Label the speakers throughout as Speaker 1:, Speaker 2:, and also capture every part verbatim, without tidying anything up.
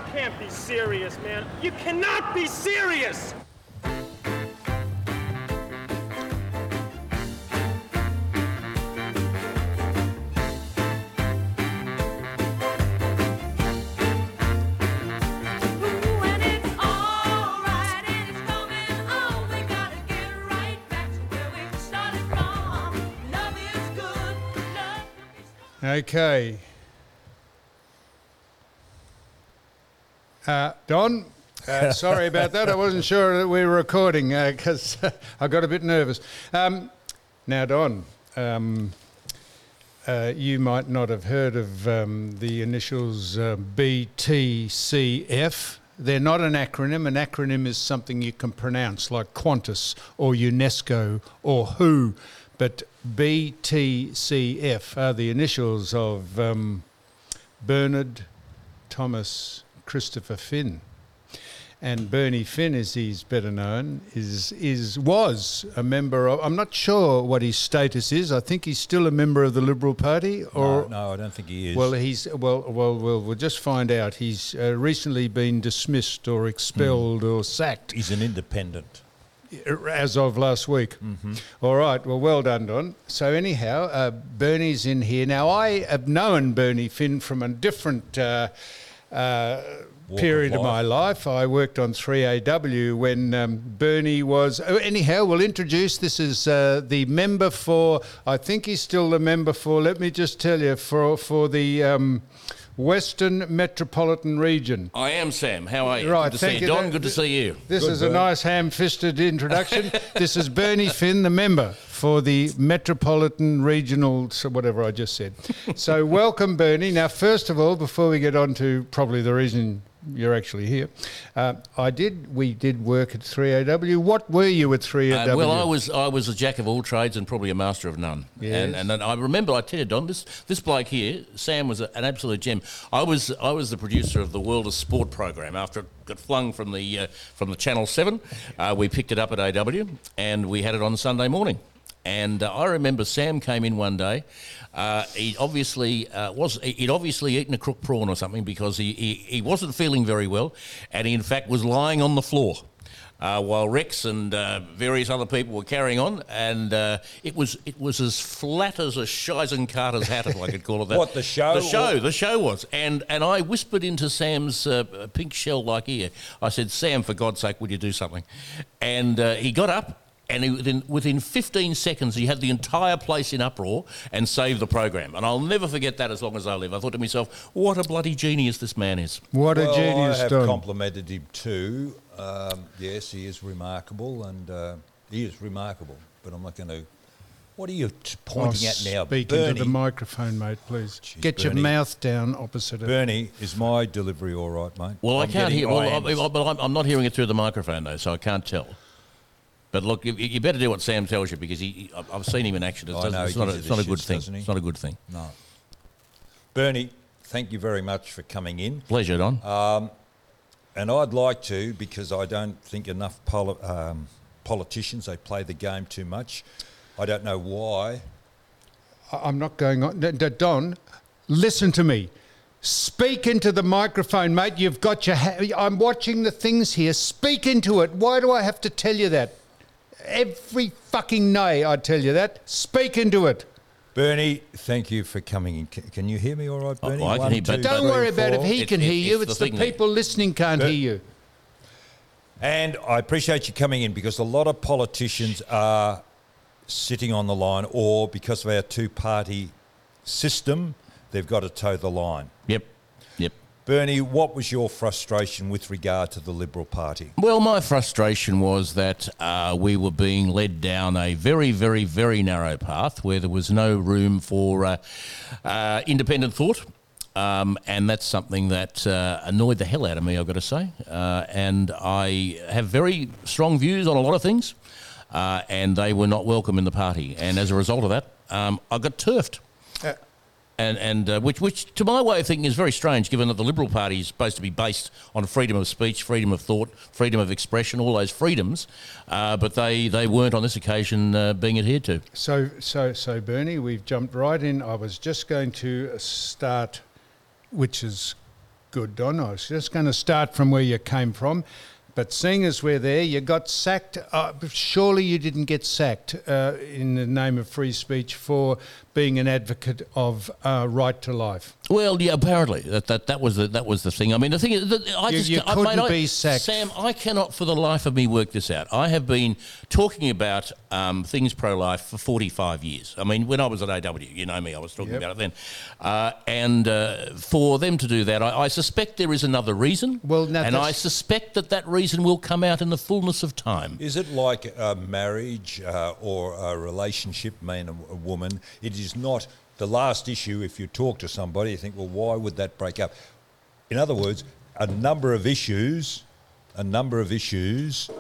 Speaker 1: can't be serious, man. You cannot be serious!
Speaker 2: Okay. Uh, Don, uh, sorry about that. I wasn't sure that we were recording because uh, I got a bit nervous. Um, now, Don, um, uh, you might not have heard of um, the initials uh, B T C F. They're not an acronym. An acronym is something you can pronounce, like Qantas or UNESCO or W H O. But B T C F are the initials of um, Bernard Thomas Christopher Finn. And Bernie Finn, as he's better known, is is was a member of, I'm not sure what his status is. I think he's still a member of the Liberal Party. Or
Speaker 3: No, no I don't think he is.
Speaker 2: Well, he's well, well, well, we'll just find out. He's uh, recently been dismissed or expelled mm. or sacked.
Speaker 3: He's an independent.
Speaker 2: As of last week.
Speaker 3: Mm-hmm.
Speaker 2: All right, well, well done, Don. So anyhow, uh, Bernie's in here. Now, I have known Bernie Finn from a different uh, uh, period of, of my life. I worked on three A W when um, Bernie was... Oh, anyhow, we'll introduce, this is uh, the member for, I think he's still the member for, let me just tell you, for, for the... Um, Western Metropolitan Region.
Speaker 4: I am Sam. How are you?
Speaker 2: Right,
Speaker 4: good to
Speaker 2: thank
Speaker 4: see
Speaker 2: you.
Speaker 4: you, Don. Good to see you.
Speaker 2: This
Speaker 3: Good,
Speaker 2: is
Speaker 3: Bert.
Speaker 2: a nice ham-fisted introduction. This is Bernie Finn, the member for the Metropolitan Regional, so whatever I just said. So welcome, Bernie. Now, first of all, before we get on to probably the reason you're actually here, uh, I did. We did work at three A W. What were you at three A W?
Speaker 4: Uh, well, I was I was a jack of all trades and probably a master of none.
Speaker 2: Yes.
Speaker 4: And, and then I remember, I tell you, Don, this this bloke here, Sam, was a, an absolute gem. I was I was the producer of the World of Sport program after it got flung from the uh, from the Channel Seven. Uh, we picked it up at A W and we had it on Sunday morning. And uh, I remember Sam came in one day. Uh, he obviously uh, was. He'd obviously eaten a crook prawn or something because he, he, he wasn't feeling very well, and he in fact was lying on the floor uh, while Rex and uh, various other people were carrying on. And uh, it was it was as flat as a Scheisenkarter's hat, if I could call it that.
Speaker 3: What, the show?
Speaker 4: The show.
Speaker 3: Or?
Speaker 4: The show was. And and I whispered into Sam's uh, pink shell-like ear. I said, "Sam, for God's sake, would you do something?" And uh, he got up. And he, within, within fifteen seconds, he had the entire place in uproar and saved the program. And I'll never forget that as long as I live. I thought to myself, what a bloody genius this man is.
Speaker 2: What a
Speaker 3: well,
Speaker 2: genius,
Speaker 3: I have
Speaker 2: Don.
Speaker 3: complimented him too. Um, yes, he is remarkable, and uh, he is remarkable. But I'm not going to... What are you t- pointing
Speaker 2: oh,
Speaker 3: at now,
Speaker 2: Speak
Speaker 3: Bernie?
Speaker 2: into the microphone, mate, please.
Speaker 3: Jeez,
Speaker 2: Get
Speaker 3: Bernie.
Speaker 2: your mouth down opposite it.
Speaker 3: Bernie, is my delivery all right, mate?
Speaker 4: Well,
Speaker 3: I'm
Speaker 4: I can't
Speaker 3: getting
Speaker 4: hear... Well,
Speaker 3: irons.
Speaker 4: I, but I'm, I'm not hearing it through the microphone, though, so I can't tell. But look, you, you better do what Sam tells you because he, he, I've seen him in action. It
Speaker 3: I
Speaker 4: doesn't-
Speaker 3: know,
Speaker 4: it's
Speaker 3: he
Speaker 4: not, a,
Speaker 3: gives
Speaker 4: it's
Speaker 3: you
Speaker 4: not a
Speaker 3: the
Speaker 4: good
Speaker 3: shits,
Speaker 4: thing.
Speaker 3: doesn't he?
Speaker 4: It's not a good thing.
Speaker 3: No. Bernie, thank you very much for coming in.
Speaker 4: Pleasure, Don.
Speaker 3: Um, and I'd like to, because I don't think enough poli- um, politicians, they play the game too much. I don't know why.
Speaker 2: I- I'm not going on. D- D- Don, listen to me. Speak into the microphone, mate. You've got your... Ha- I'm watching the things here. Speak into it. Why do I have to tell you that? Every fucking day I tell you that. Speak into it.
Speaker 3: Bernie, thank you for coming in. Can, can you hear me all right, Bernie?
Speaker 4: I can
Speaker 3: One,
Speaker 4: hear, but-
Speaker 3: two,
Speaker 2: Don't
Speaker 3: three,
Speaker 2: worry about if
Speaker 3: four.
Speaker 2: he
Speaker 4: It's-
Speaker 2: can
Speaker 4: it's-
Speaker 2: hear you.
Speaker 4: it's
Speaker 2: It's
Speaker 4: the
Speaker 2: the
Speaker 4: thing that-
Speaker 2: people listening can't
Speaker 3: But-
Speaker 2: hear you.
Speaker 3: And I appreciate you coming in because a lot of politicians are sitting on the line, or because of our two-party system, they've got to toe the line.
Speaker 4: Yep, yep.
Speaker 3: Bernie, what was your frustration with regard to the Liberal Party?
Speaker 4: Well, my frustration was that uh, we were being led down a very, very, very narrow path where there was no room for uh, uh, independent thought. Um, and that's something that uh, annoyed the hell out of me, I've got to say. Uh, and I have very strong views on a lot of things, uh, and they were not welcome in the party. And as a result of that, um, I got turfed.
Speaker 2: Uh,
Speaker 4: And, and uh, which, which, to my way of thinking, is very strange, given that the Liberal Party is supposed to be based on freedom of speech, freedom of thought, freedom of expression, all those freedoms, uh, but they, they weren't on this occasion uh, being adhered to.
Speaker 2: So, so, so, Bernie, we've jumped right in. I was just going to start, which is good, Don. I was just going to start from where you came from. But seeing as we're there, you got sacked. Uh, surely you didn't get sacked uh, in the name of free speech for being an advocate of uh, right to life.
Speaker 4: Well, yeah, apparently that that, that was the that was the thing. I mean, the thing is, that I
Speaker 2: You-
Speaker 4: just
Speaker 2: you
Speaker 4: I,
Speaker 2: couldn't
Speaker 4: mate, I-
Speaker 2: be sacked.
Speaker 4: Sam, I cannot for the life of me work this out. I have been talking about um, things pro-life for forty-five years. I mean, when I was at A W, you know me, I was talking
Speaker 2: Yep.
Speaker 4: about it then. Uh, and uh, for them to do that, I, I suspect there is another reason.
Speaker 2: Well, now
Speaker 4: and I
Speaker 2: that's-
Speaker 4: suspect that that reason will come out in the fullness of time.
Speaker 3: Is it like a marriage uh, or a relationship, man and a woman? It is not the last issue. If you talk to somebody, you think, well, why would that break up? In other words, a number of issues, a number of issues,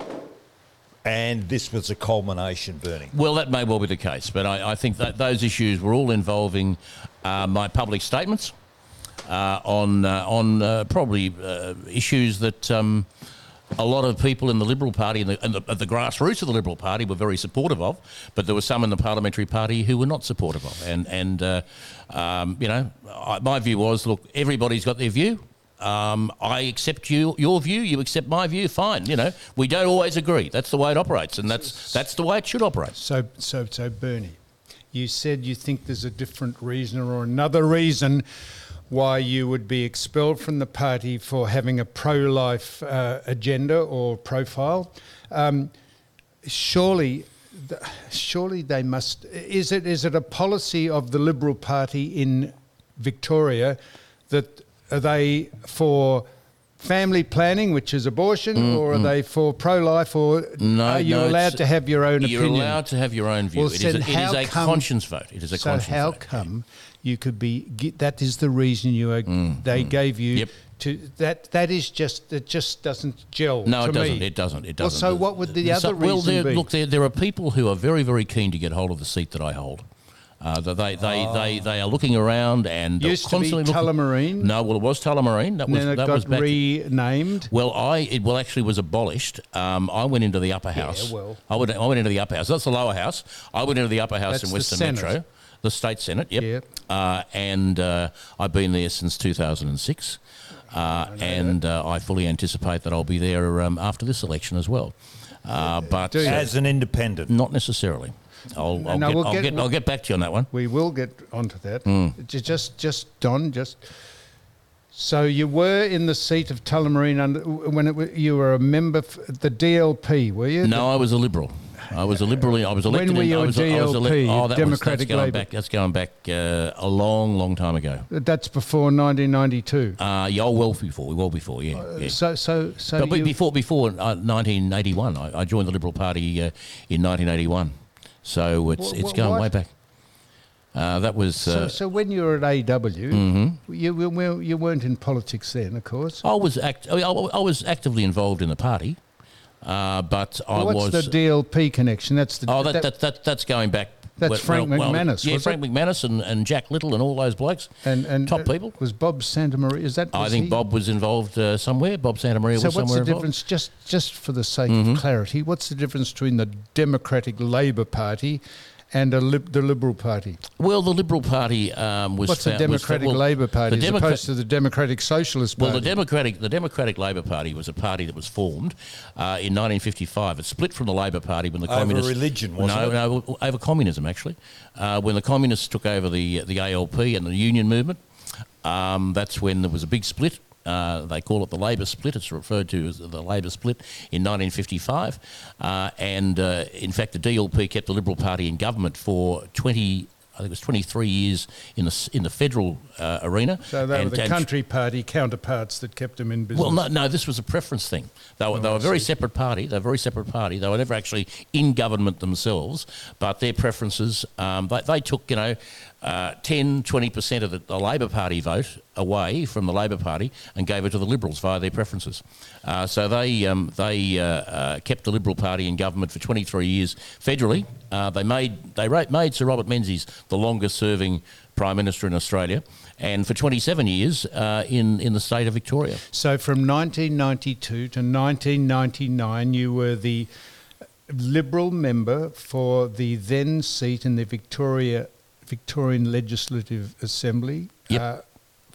Speaker 3: and this was a culmination, Bernie.
Speaker 4: Well, that may well be the case, but I, I think that those issues were all involving uh, my public statements uh, on uh, on uh, probably uh, issues that um, a lot of people in the Liberal Party and the, and the, at the grassroots of the Liberal Party were very supportive of, but there were some in the Parliamentary Party who were not supportive of. And, and uh, um, you know, I, my view was, look, everybody's got their view. Um, I accept you, your view, you accept my view, fine. You know, we don't always agree. That's the way it operates, and that's that's the way it should operate.
Speaker 2: So, so, so, Bernie, you said you think there's a different reason or another reason why you would be expelled from the party for having a pro-life uh, agenda or profile. Um, surely, th- surely they must. Is it is it a policy of the Liberal Party in Victoria that are they for family planning, which is abortion, or are they for pro-life, or
Speaker 4: No,
Speaker 2: are you
Speaker 4: no,
Speaker 2: allowed
Speaker 4: it's-
Speaker 2: to have your own
Speaker 4: You're
Speaker 2: opinion?
Speaker 4: allowed to have your own view.
Speaker 2: Well,
Speaker 4: it is a,
Speaker 2: then
Speaker 4: it is
Speaker 2: how
Speaker 4: a
Speaker 2: come-
Speaker 4: conscience vote. It is a
Speaker 2: So
Speaker 4: conscience
Speaker 2: how
Speaker 4: vote.
Speaker 2: come you could be? Get, that is the reason you are, they gave you
Speaker 4: Yep.
Speaker 2: to that. That is just it. Just doesn't gel.
Speaker 4: No,
Speaker 2: to
Speaker 4: it doesn't.
Speaker 2: Me.
Speaker 4: It doesn't. It
Speaker 2: Well,
Speaker 4: doesn't.
Speaker 2: so what would the
Speaker 4: So-
Speaker 2: other
Speaker 4: well,
Speaker 2: reason
Speaker 4: there,
Speaker 2: be?
Speaker 4: look, there, there are people who are very, very keen to get hold of the seat that I hold. Uh, that they, they, they, they are looking around and
Speaker 2: Used to be
Speaker 4: constantly looking.
Speaker 2: Tullamarine.
Speaker 4: No, well, it was Tullamarine. That
Speaker 2: And
Speaker 4: was
Speaker 2: then it
Speaker 4: that
Speaker 2: got
Speaker 4: was back.
Speaker 2: renamed.
Speaker 4: Well, I it well actually was abolished. Um, I went into the upper house.
Speaker 2: well.
Speaker 4: I went I went into the upper house. That's the lower house. I went into the upper house
Speaker 2: That's
Speaker 4: in
Speaker 2: the
Speaker 4: Western
Speaker 2: Senate.
Speaker 4: Metro, the state senate. Yep.
Speaker 2: Yep.
Speaker 4: Uh, and uh, I've been there since two thousand six, uh, and uh, I fully anticipate that I'll be there um, after this election as well. Uh, but
Speaker 2: Do you?
Speaker 3: As an independent.
Speaker 4: not necessarily. I'll, I'll,
Speaker 2: No,
Speaker 4: get,
Speaker 2: we'll
Speaker 4: I'll,
Speaker 2: get-
Speaker 4: get, I'll get back to you on that one.
Speaker 2: We will get onto that.
Speaker 4: Hmm.
Speaker 2: Ju- Just, just Don, just. So you were in the seat of Tullamarine under when it, wa- you were a member f the D L P, were you?
Speaker 4: No, I was a Liberal. I was a Liberal. I was elected.
Speaker 2: were
Speaker 4: in,
Speaker 2: you
Speaker 4: I
Speaker 2: a
Speaker 4: was, I was
Speaker 2: D L P,
Speaker 4: elec- oh, that
Speaker 2: Democratic
Speaker 4: was, that's going
Speaker 2: Labour?
Speaker 4: back. That's going back uh, a long, long time ago.
Speaker 2: That's before nineteen ninety-two.
Speaker 4: Uh, yeah, oh, well before, well before, yeah. yeah.
Speaker 2: So, so, so
Speaker 4: But
Speaker 2: you,
Speaker 4: before, before uh, nineteen eighty-one, I, I joined the Liberal Party uh, in nineteen eighty-one. So it's
Speaker 2: Wha-
Speaker 4: it's
Speaker 2: wha-
Speaker 4: going
Speaker 2: what?
Speaker 4: way back. Uh, that was.
Speaker 2: so,
Speaker 4: Uh,
Speaker 2: so when you were at A W,
Speaker 4: Mm-hmm.
Speaker 2: you, you, well, you weren't in politics then, of course.
Speaker 4: I was act- I, I was actively involved in the party, uh, but I
Speaker 2: What's
Speaker 4: was.
Speaker 2: the D L P connection? That's the.
Speaker 4: oh, that, that, that that's going back.
Speaker 2: That's
Speaker 4: well,
Speaker 2: Frank
Speaker 4: well,
Speaker 2: McManus,
Speaker 4: Yeah,
Speaker 2: was
Speaker 4: Frank McManus and, and Jack Little and all those blokes.
Speaker 2: and, and
Speaker 4: top
Speaker 2: uh,
Speaker 4: people.
Speaker 2: Was Bob Santamaria? Is that?
Speaker 4: I
Speaker 2: was
Speaker 4: think
Speaker 2: he?
Speaker 4: Bob was involved uh, somewhere. Bob Santamaria
Speaker 2: So
Speaker 4: was
Speaker 2: what's
Speaker 4: somewhere
Speaker 2: the
Speaker 4: involved.
Speaker 2: difference? Just, just for the sake
Speaker 4: Mm-hmm.
Speaker 2: of clarity, what's the difference between the Democratic Labour Party and a lib- the Liberal Party?
Speaker 4: Well, the Liberal Party um, was.
Speaker 2: What's the
Speaker 4: found- was fa-
Speaker 2: Democratic
Speaker 4: well,
Speaker 2: Labour Party
Speaker 4: the
Speaker 2: as
Speaker 4: Democra-
Speaker 2: opposed to the Democratic Socialist Party?
Speaker 4: Well, the Democratic the Democratic Labour Party was a party that was formed uh, in nineteen fifty-five. It split from the Labour Party when the
Speaker 3: Over
Speaker 4: communists
Speaker 3: religion, wasn't
Speaker 4: no,
Speaker 3: it?
Speaker 4: No, over communism actually. Uh, when the communists took over the the A L P and the union movement, um, that's when there was a big split. Uh, they call it the Labor split. It's referred to as the Labor split in nineteen fifty-five. Uh, and uh, in fact, the D L P kept the Liberal Party in government for twenty. I think it was twenty-three years in the s- in the federal uh, arena.
Speaker 2: So they
Speaker 4: And-
Speaker 2: were the
Speaker 4: and-
Speaker 2: country party counterparts that kept them in business.
Speaker 4: well, no, no, this was a preference thing. They were, they were a very separate party. They were a very separate party. They were never actually in government themselves, but their preferences, um, they, they took, you know, uh, ten, twenty percent of the, the Labor Party vote away from the Labor Party and gave it to the Liberals via their preferences. Uh, so they um, they uh, uh, kept the Liberal Party in government for twenty-three years federally. Uh, they made they ra- made Sir Robert Menzies the longest-serving Prime Minister in Australia, and for twenty-seven years uh, in in the state of Victoria.
Speaker 2: So from nineteen ninety-two to nineteen ninety-nine, you were the Liberal member for the then seat in the Victoria Victorian Legislative Assembly.
Speaker 4: Yep.
Speaker 2: Uh,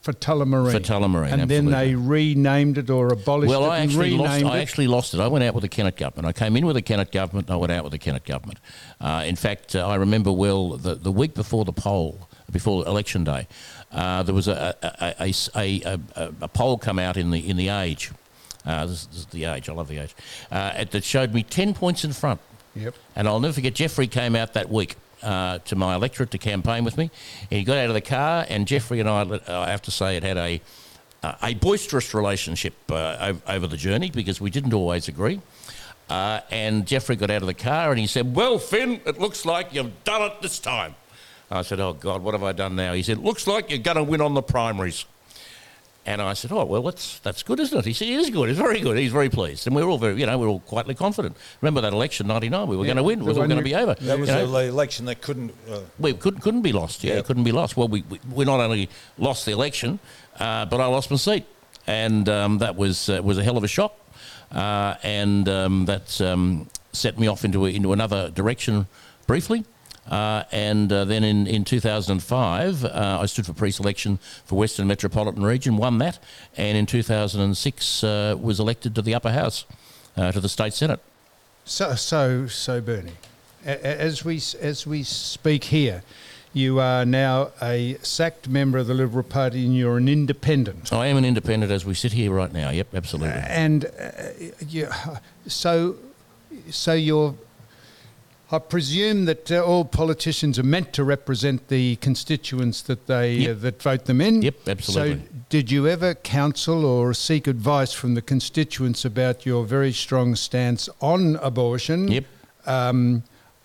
Speaker 2: For Tullamarine.
Speaker 4: For Tullamarine,
Speaker 2: And then
Speaker 4: absolutely.
Speaker 2: they renamed it or abolished
Speaker 4: Well,
Speaker 2: it
Speaker 4: I
Speaker 2: and
Speaker 4: actually lost.
Speaker 2: renamed
Speaker 4: I
Speaker 2: it.
Speaker 4: actually lost it. I went out with the Kennett government. I came in with the Kennett government. And I went out with the Kennett government. Uh, in fact, uh, I remember well the the week before the poll, before election day, uh, there was a a, a, a, a a poll come out in the in the Age. Uh, this, this is the Age. I love the Age. Uh, that showed me ten points in front.
Speaker 2: Yep.
Speaker 4: And I'll never forget. Jeffrey came out that week. Uh, to my electorate to campaign with me. And he got out of the car, and Jeffrey and I, I have to say, it had a uh, a boisterous relationship uh, over, over the journey because we didn't always agree. Uh, and Jeffrey got out of the car and he said, "Well, Finn, it looks like you've done it this time." I said, "Oh, God, what have I done now?" He said, "Looks like you're going to win on the primaries." And I said, "Oh, well, that's that's good, isn't it?" He said, "It is good. It's very good." He's very pleased. And we were all very, you know, we were all quietly confident. Remember that election, ninety-nine? We were
Speaker 2: Yeah,
Speaker 4: going to win. It
Speaker 2: the
Speaker 4: was all
Speaker 2: one
Speaker 4: going to
Speaker 2: you-
Speaker 4: be over.
Speaker 3: That was
Speaker 4: You know?
Speaker 3: the election that couldn't. Uh,
Speaker 4: We couldn't couldn't be lost. Yeah,
Speaker 3: Yep.
Speaker 4: it couldn't be lost. Well, we we, we not only lost the election, uh, but I lost my seat, and um, that was uh, was a hell of a shock, uh, and um, that um, set me off into a, into another direction briefly. Uh, and uh, then in, in two thousand five, uh, I stood for pre-selection for Western Metropolitan Region, won that, and in two thousand six uh, was elected to the upper house, uh, to the state senate.
Speaker 2: So, so, so, Bernie, a- a- as we as we speak here, you are now a sacked member of the Liberal Party, and you're an independent.
Speaker 4: I am an independent as we sit here right now. Yep, absolutely.
Speaker 2: And uh, you, so, so you're. I presume that uh, all politicians are meant to represent the constituents that they
Speaker 4: Yep.
Speaker 2: uh, that vote them in.
Speaker 4: Yep, absolutely.
Speaker 2: So, did you ever counsel or seek advice from the constituents about your very strong stance on abortion?
Speaker 4: Yep.
Speaker 2: Um,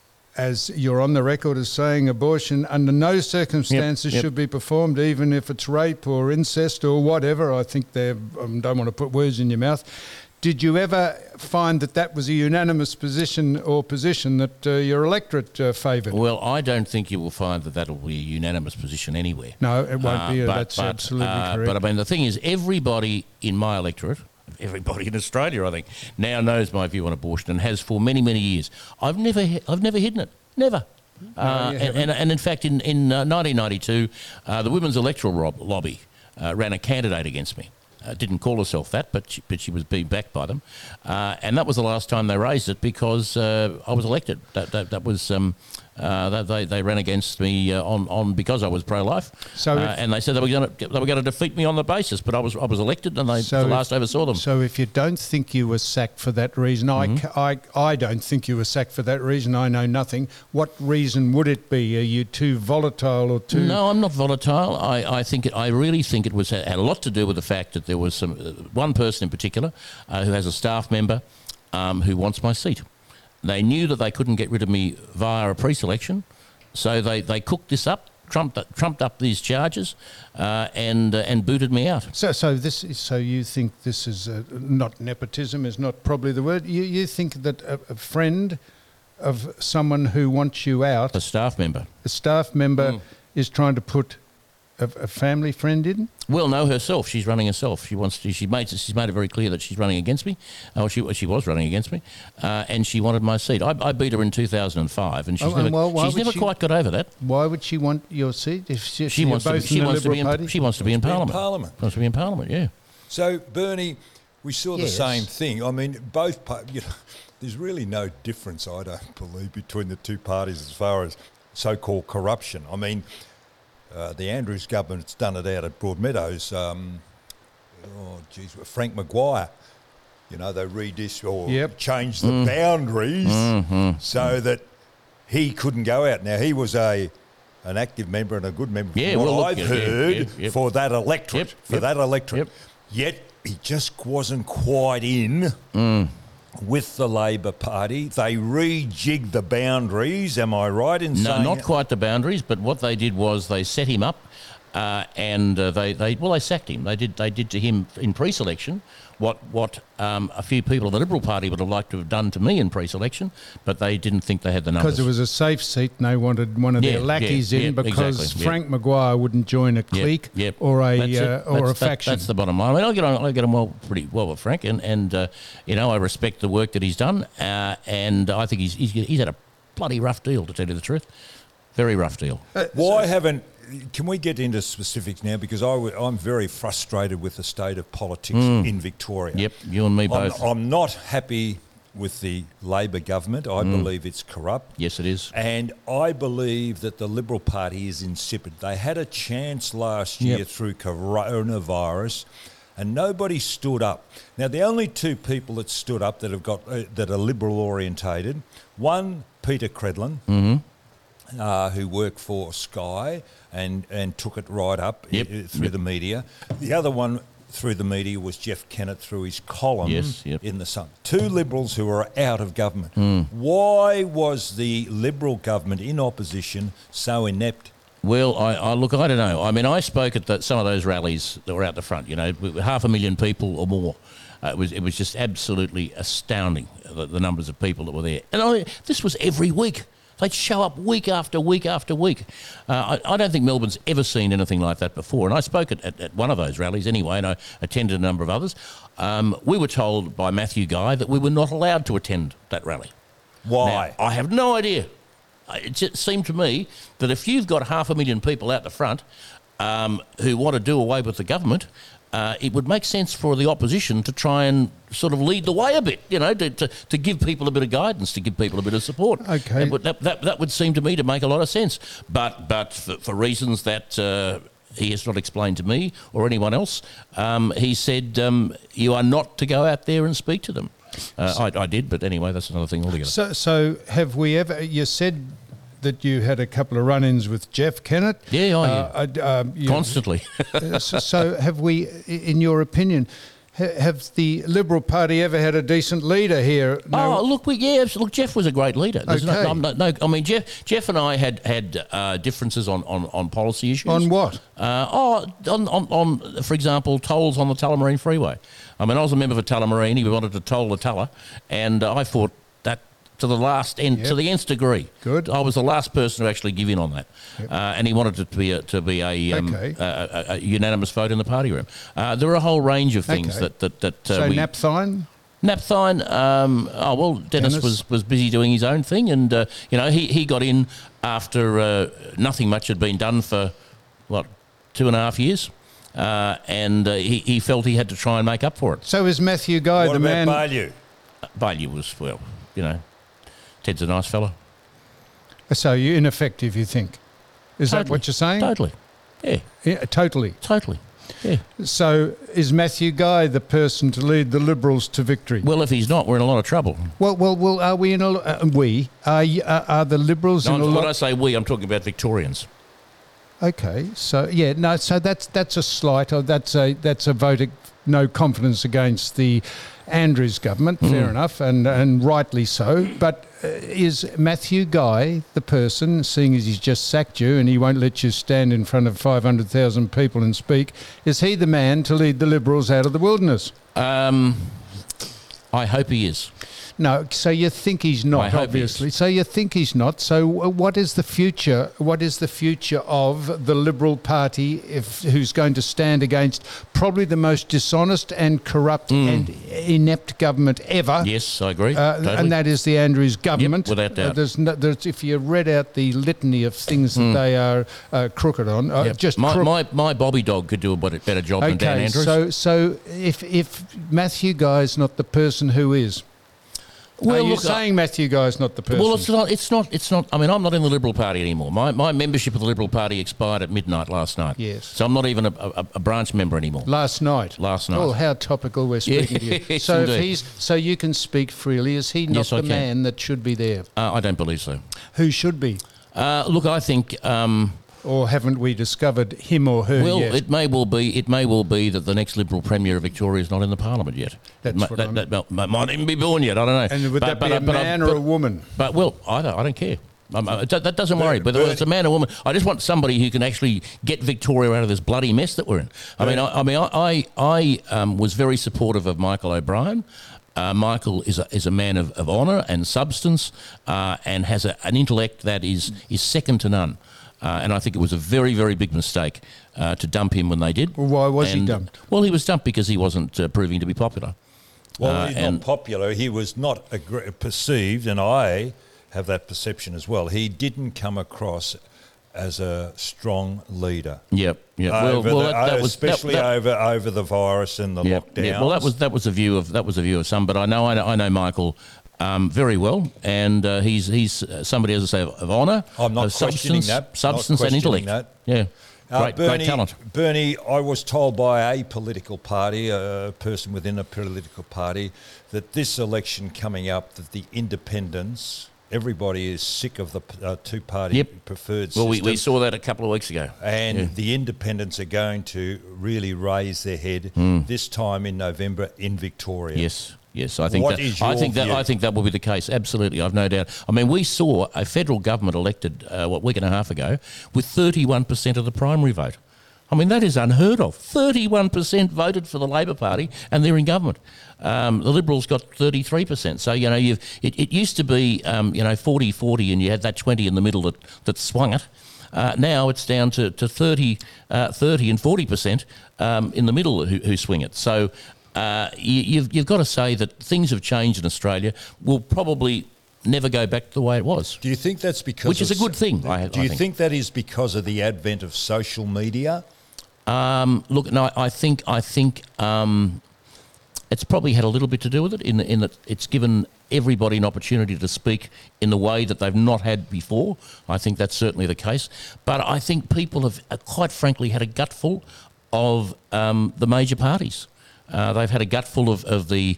Speaker 2: as you're on the record as saying abortion under no circumstances
Speaker 4: yep.
Speaker 2: should be performed, even if it's rape or incest or whatever. I think they um, don't want to put words in your mouth. Did you ever find that that was a unanimous position or position that uh, your electorate uh, favoured?
Speaker 4: Well, I don't think you will find that that'll be a unanimous position anyway.
Speaker 2: No, it won't
Speaker 4: Uh,
Speaker 2: be.
Speaker 4: but-
Speaker 2: That's
Speaker 4: but,
Speaker 2: absolutely
Speaker 4: uh,
Speaker 2: correct.
Speaker 4: But I mean, the thing is, everybody in my electorate, everybody in Australia, I think, now knows my view on abortion and has for many, many years. I've never, hi- I've never hidden it. Never. Uh,
Speaker 2: you
Speaker 4: and, and, and in fact, in, in uh, nineteen ninety-two, uh, the Women's Electoral Rob- Lobby uh, ran a candidate against me. Uh, didn't call herself that, but she, but she was being backed by them, uh, and that was the last time they raised it because uh, I was elected. That that, that was um, uh, that they they ran against me uh, on on because I was pro-life.
Speaker 2: So
Speaker 4: uh,
Speaker 2: if-
Speaker 4: and they said they were going to they were going to defeat me on the basis, but I was I was elected, and they
Speaker 2: So
Speaker 4: the
Speaker 2: if-
Speaker 4: last oversaw them.
Speaker 2: So if you don't think you were sacked for that reason, I,
Speaker 4: Mm-hmm.
Speaker 2: c- I, I don't think you were sacked for that reason. I know nothing. What reason would it be? Are you too volatile or too...
Speaker 4: No, I'm not volatile. I, I think it, I really think it was had a lot to do with the fact that there was some uh, one person in particular uh, who has a staff member um, who wants my seat. They knew that they couldn't get rid of me via a pre-selection, so they, they cooked this up, trumped trumped up these charges, uh, and uh, and booted me out.
Speaker 2: So, so this is, so you think this is uh not nepotism is not probably the word. You you think that a, a friend of someone who wants you out,
Speaker 4: A staff member.
Speaker 2: a staff member,
Speaker 4: Mm.
Speaker 2: is trying to put a, a family friend in?
Speaker 4: Well, no, herself. She's running herself. She wants to. She made. She's made it very clear that she's running against me. Oh, she she was running against me, uh, and she wanted my seat. I, I beat her in two thousand five, and she's
Speaker 2: Oh, and
Speaker 4: never.
Speaker 2: why- why
Speaker 4: she's
Speaker 2: would
Speaker 4: never
Speaker 2: she-
Speaker 4: quite got over that.
Speaker 2: Why would she want your seat if she,
Speaker 4: She
Speaker 2: you're
Speaker 4: wants to.
Speaker 2: both
Speaker 4: She
Speaker 2: in the
Speaker 4: wants to be.
Speaker 2: Liberal
Speaker 4: In,
Speaker 2: Party?
Speaker 4: she wants to be in
Speaker 3: be in
Speaker 4: Parliament.
Speaker 3: Parliament.
Speaker 4: Wants to be in Parliament. Yeah.
Speaker 3: So, Bernie, we saw the
Speaker 2: Yes.
Speaker 3: same thing. I mean, both par- you know, there's really no difference, I don't believe, between the two parties as far as so-called corruption. I mean, uh, the Andrews government's done it out at Broadmeadows. Um, oh, geez, Frank Maguire. You know, they redis or
Speaker 2: Yep.
Speaker 3: changed the boundaries so that he couldn't go out. Now, he was a an active member and a good member, from
Speaker 4: Yeah,
Speaker 3: what
Speaker 4: well, look,
Speaker 3: I've
Speaker 4: yeah, yeah,
Speaker 3: heard,
Speaker 4: yeah, yep.
Speaker 3: for that electorate.
Speaker 4: Yep,
Speaker 3: For
Speaker 4: yep,
Speaker 3: that electorate.
Speaker 4: yep.
Speaker 3: Yet he just wasn't quite in with the Labor Party. They rejigged the boundaries. Am I right in
Speaker 4: No,
Speaker 3: saying
Speaker 4: not
Speaker 3: it?
Speaker 4: quite the boundaries, but what they did was they set him up, uh, and uh, they, they well they sacked him. They did they did to him in pre-selection what what um, a few people of the Liberal Party would have liked to have done to me in pre-selection, but they didn't think they had the numbers.
Speaker 2: Because it was a safe seat and they wanted one of
Speaker 4: Yeah,
Speaker 2: their lackeys
Speaker 4: yeah,
Speaker 2: in
Speaker 4: yeah,
Speaker 2: because
Speaker 4: exactly, yeah.
Speaker 2: Frank Maguire wouldn't join a
Speaker 4: Yep,
Speaker 2: clique
Speaker 4: yep.
Speaker 2: or a
Speaker 4: That's it.
Speaker 2: uh, or
Speaker 4: That's-
Speaker 2: a
Speaker 4: that-
Speaker 2: faction.
Speaker 4: That's the bottom line. I mean, I get on, I get on well, pretty well with Frank, and and uh, you know I respect the work that he's done, uh, and I think he's, he's he's had a bloody rough deal, to tell you the truth, very rough deal.
Speaker 3: Why haven't can we get into specifics now? Because I w- I'm very frustrated with the state of politics in Victoria.
Speaker 4: Yep, you and me
Speaker 3: I'm,
Speaker 4: both.
Speaker 3: I'm not happy with the Labor government. I believe it's corrupt.
Speaker 4: Yes, it is.
Speaker 3: And I believe that the Liberal Party is insipid. They had a chance last year
Speaker 4: Yep.
Speaker 3: through coronavirus, and nobody stood up. Now, the only two people that stood up that have got uh, that are Liberal orientated, one, Peter Credlin,
Speaker 4: Mm-hmm.
Speaker 3: uh, who worked for Sky and, and took it right up
Speaker 4: Yep.
Speaker 3: uh, through
Speaker 4: Yep.
Speaker 3: the media. The other one through the media was Jeff Kennett through his column
Speaker 4: Yes, yep.
Speaker 3: in the Sun. Two Liberals who are out of government.
Speaker 4: Hmm.
Speaker 3: Why was the Liberal government in opposition so inept?
Speaker 4: Well, I, I look, I don't know. I mean, I spoke at the, some of those rallies that were out the front. You know, with half a million people or more. Uh, it was it was just absolutely astounding the, the numbers of people that were there. And I, this was every week. They'd show up week after week after week. Uh, I, I don't think Melbourne's ever seen anything like that before. And I spoke at, at, at one of those rallies anyway, and I attended a number of others. Um, we were told by Matthew Guy that we were not allowed to attend that rally.
Speaker 3: Why?
Speaker 4: Now, I have no idea. It just seemed to me that if you've got half a million people out the front um, who want to do away with the government, uh, it would make sense for the opposition to try and sort of lead the way a bit, you know, to, to, to give people a bit of guidance, to give people a bit of support.
Speaker 2: Okay.
Speaker 4: That would, that, that, that would seem to me to make a lot of sense. But, but for, for reasons that uh, he has not explained to me or anyone else, um, he said um, you are not to go out there and speak to them. Uh, I, I did, but anyway, that's another thing altogether.
Speaker 2: So, so have we ever? You said that you had a couple of run-ins with Jeff Kennett.
Speaker 4: Yeah, oh,
Speaker 2: Uh, uh, um, you-
Speaker 4: Constantly.
Speaker 2: so, so have we, i- in your opinion, ha- have the Liberal Party ever had a decent leader here?
Speaker 4: Oh, look, we yeah, abs- look, Jeff was a great leader. There's no-
Speaker 2: Okay.
Speaker 4: I'm no, no, I mean, Jeff, Jeff and I had had uh, differences on, on, on policy issues.
Speaker 2: On what?
Speaker 4: Uh, oh, on, on, on, for example, tolls on the Tullamarine Freeway. I mean, I was a member for Tullamarine. He wanted to toll the Tulla, and uh, I fought that to the last end,
Speaker 2: Yep.
Speaker 4: to the nth degree.
Speaker 2: Good.
Speaker 4: I was the last person to actually give in on that, uh, and he wanted it to be a, to be a, um,
Speaker 2: Okay.
Speaker 4: a, a, a unanimous vote in the party room. Uh, there were a whole range of things
Speaker 2: Okay.
Speaker 4: that that that uh,
Speaker 2: So
Speaker 4: we.
Speaker 2: Napthine?
Speaker 4: Napthine, um, oh well, Dennis,
Speaker 2: Dennis?
Speaker 4: was, was busy doing his own thing, and uh, you know he, he got in after uh, nothing much had been done for what two and a half years, uh, and uh, he he felt he had to try and make up for it.
Speaker 2: So is Matthew Guy
Speaker 3: What
Speaker 2: the
Speaker 3: about
Speaker 2: man?
Speaker 3: Baillieu?
Speaker 4: Baillieu was well, you know, Ted's a nice fella.
Speaker 2: So you're ineffective, you think? Is that
Speaker 4: Totally.
Speaker 2: what you're saying?
Speaker 4: Totally, yeah,
Speaker 2: Yeah, totally.
Speaker 4: totally, yeah.
Speaker 2: So is Matthew Guy the person to lead the Liberals to victory?
Speaker 4: Well, if he's not, we're in a lot of trouble.
Speaker 2: Well, well, well. Are we in a? Uh, we are. y- uh, Are the Liberals
Speaker 4: No,
Speaker 2: in a
Speaker 4: when I
Speaker 2: lot?
Speaker 4: say we, I'm talking about Victorians.
Speaker 2: Okay, so yeah, no. So that's that's a slight. Or that's a that's a vote of no confidence against the Andrews government.
Speaker 4: Mm.
Speaker 2: Fair enough, and and rightly so. But uh, is Matthew Guy the person, seeing as he's just sacked you and he won't let you stand in front of five hundred thousand people and speak? Is he the man to lead the Liberals out of the wilderness?
Speaker 4: Um, I hope he is.
Speaker 2: No, so you think he's
Speaker 4: I
Speaker 2: not,
Speaker 4: hope he
Speaker 2: obviously.
Speaker 4: is.
Speaker 2: So you think he's not. So uh, what is the future? What is the future of the Liberal Party, if who's going to stand against probably the most dishonest and corrupt and inept government ever?
Speaker 4: Yes, I agree.
Speaker 2: Uh,
Speaker 4: totally.
Speaker 2: And that is the Andrews government.
Speaker 4: without doubt.
Speaker 2: Uh, there's no, there's, if you read out the litany of things that they are uh, crooked on, uh,
Speaker 4: Yep.
Speaker 2: just
Speaker 4: my,
Speaker 2: crook-
Speaker 4: my my Bobby dog could do a better, better job than Dan
Speaker 2: Okay,
Speaker 4: Andrews.
Speaker 2: so so if if Matthew Guy's not the person, who is?
Speaker 4: well,
Speaker 2: Are you
Speaker 4: look,
Speaker 2: saying Matthew Guy's not the person?
Speaker 4: well, it's not. It's not. It's not. I mean, I'm not in the Liberal Party anymore. My my membership of the Liberal Party expired at midnight last night.
Speaker 2: Yes.
Speaker 4: So I'm not even a, a, a branch member anymore.
Speaker 2: Last night.
Speaker 4: Last night.
Speaker 2: Oh, how topical we're speaking to you.
Speaker 4: Yes,
Speaker 2: So if
Speaker 4: indeed.
Speaker 2: he's so you can speak freely. Is he not
Speaker 4: Yes, I
Speaker 2: the
Speaker 4: can.
Speaker 2: man that should be there?
Speaker 4: Uh, I don't believe so.
Speaker 2: Who should be?
Speaker 4: Uh, look, I think. Um,
Speaker 2: Or haven't we discovered him or her
Speaker 4: well,
Speaker 2: yet?
Speaker 4: it may well be. It may well be that the next Liberal Premier of Victoria is not in the Parliament yet.
Speaker 2: That's
Speaker 4: It
Speaker 2: what
Speaker 4: might,
Speaker 2: I'm-
Speaker 4: that, that, might- might even be born yet. I don't know.
Speaker 2: and would
Speaker 4: But-
Speaker 2: that be
Speaker 4: but-
Speaker 2: a
Speaker 4: but I-
Speaker 2: man
Speaker 4: but-
Speaker 2: or a woman?
Speaker 4: But well, I don't. I don't care. Um, uh, that, that doesn't worry.
Speaker 3: Bernie-
Speaker 4: But whether it's a man or woman, I just want somebody who can actually get Victoria out of this bloody mess that we're in. I mean, I, I mean, I I, I um, was very supportive of Michael O'Brien. Uh, Michael is a, is a man of, of honour and substance, uh, and has a, an intellect that is is second to none. Uh, and I think it was a very, very big mistake uh, to dump him when they did.
Speaker 2: Well, why was he
Speaker 4: And-
Speaker 2: dumped?
Speaker 4: Well, he was dumped because he wasn't uh, proving to be popular.
Speaker 3: Well,
Speaker 4: Uh,
Speaker 3: he's
Speaker 4: and-
Speaker 3: not popular. He was not agre- perceived, and I have that perception as well. He didn't come across as a strong leader.
Speaker 4: Yep. Yep. Well,
Speaker 3: Over
Speaker 4: well,
Speaker 3: the-
Speaker 4: that, that was that-
Speaker 3: especially
Speaker 4: that-
Speaker 3: over over the virus and the
Speaker 4: Yeah,
Speaker 3: lockdowns.
Speaker 4: yeah. Well, that was that was a view of that was a view of some, but I know I know, I know Michael um, very well, and uh, he's he's uh, somebody, as I say, of, of honour,
Speaker 3: I'm not
Speaker 4: of
Speaker 3: questioning
Speaker 4: substance,
Speaker 3: that, not
Speaker 4: substance and
Speaker 3: questioning
Speaker 4: intellect.
Speaker 3: that.
Speaker 4: Yeah,
Speaker 3: Uh,
Speaker 4: great,
Speaker 3: Bernie,
Speaker 4: great talent.
Speaker 3: Bernie, I was told by a political party, a person within a political party, that this election coming up, that the independents, everybody is sick of the uh, two-party
Speaker 4: Yep.
Speaker 3: preferred
Speaker 4: Well, we,
Speaker 3: system.
Speaker 4: we saw that a couple of weeks ago.
Speaker 3: And
Speaker 4: Yeah.
Speaker 3: the independents are going to really raise their head this time in November in Victoria.
Speaker 4: Yes, yes. I think
Speaker 3: What
Speaker 4: that.
Speaker 3: is
Speaker 4: I
Speaker 3: your
Speaker 4: think that.
Speaker 3: view?
Speaker 4: I think that will be the case. Absolutely, I've no doubt. I mean, we saw a federal government elected uh, what week and a half ago with thirty-one percent of the primary vote. I mean, that is unheard of. thirty-one percent voted for the Labor Party, and they're in government. Um, the Liberals got thirty-three percent. So, you know, you've, it, it used to be, um, you know, forty forty, and you had that twenty in the middle that, that swung it. Uh, now it's down to, to thirty, uh, thirty and forty percent um, in the middle who, who swing it. So uh, you, you've, you've got to say that things have changed in Australia. We'll probably never go back to the way it was.
Speaker 3: Do you think that's because...
Speaker 4: Which is
Speaker 3: of
Speaker 4: a good
Speaker 3: so-
Speaker 4: thing, I-
Speaker 3: Do
Speaker 4: I
Speaker 3: you
Speaker 4: think.
Speaker 3: think that is because of the advent of social media?
Speaker 4: Um, look, no, I think I think um, it's probably had a little bit to do with it in in that it's given everybody an opportunity to speak in the way that they've not had before. I think that's certainly the case. But I think people have, uh, quite frankly, had a gutful of um, the major parties. Uh, they've had a gutful of, of the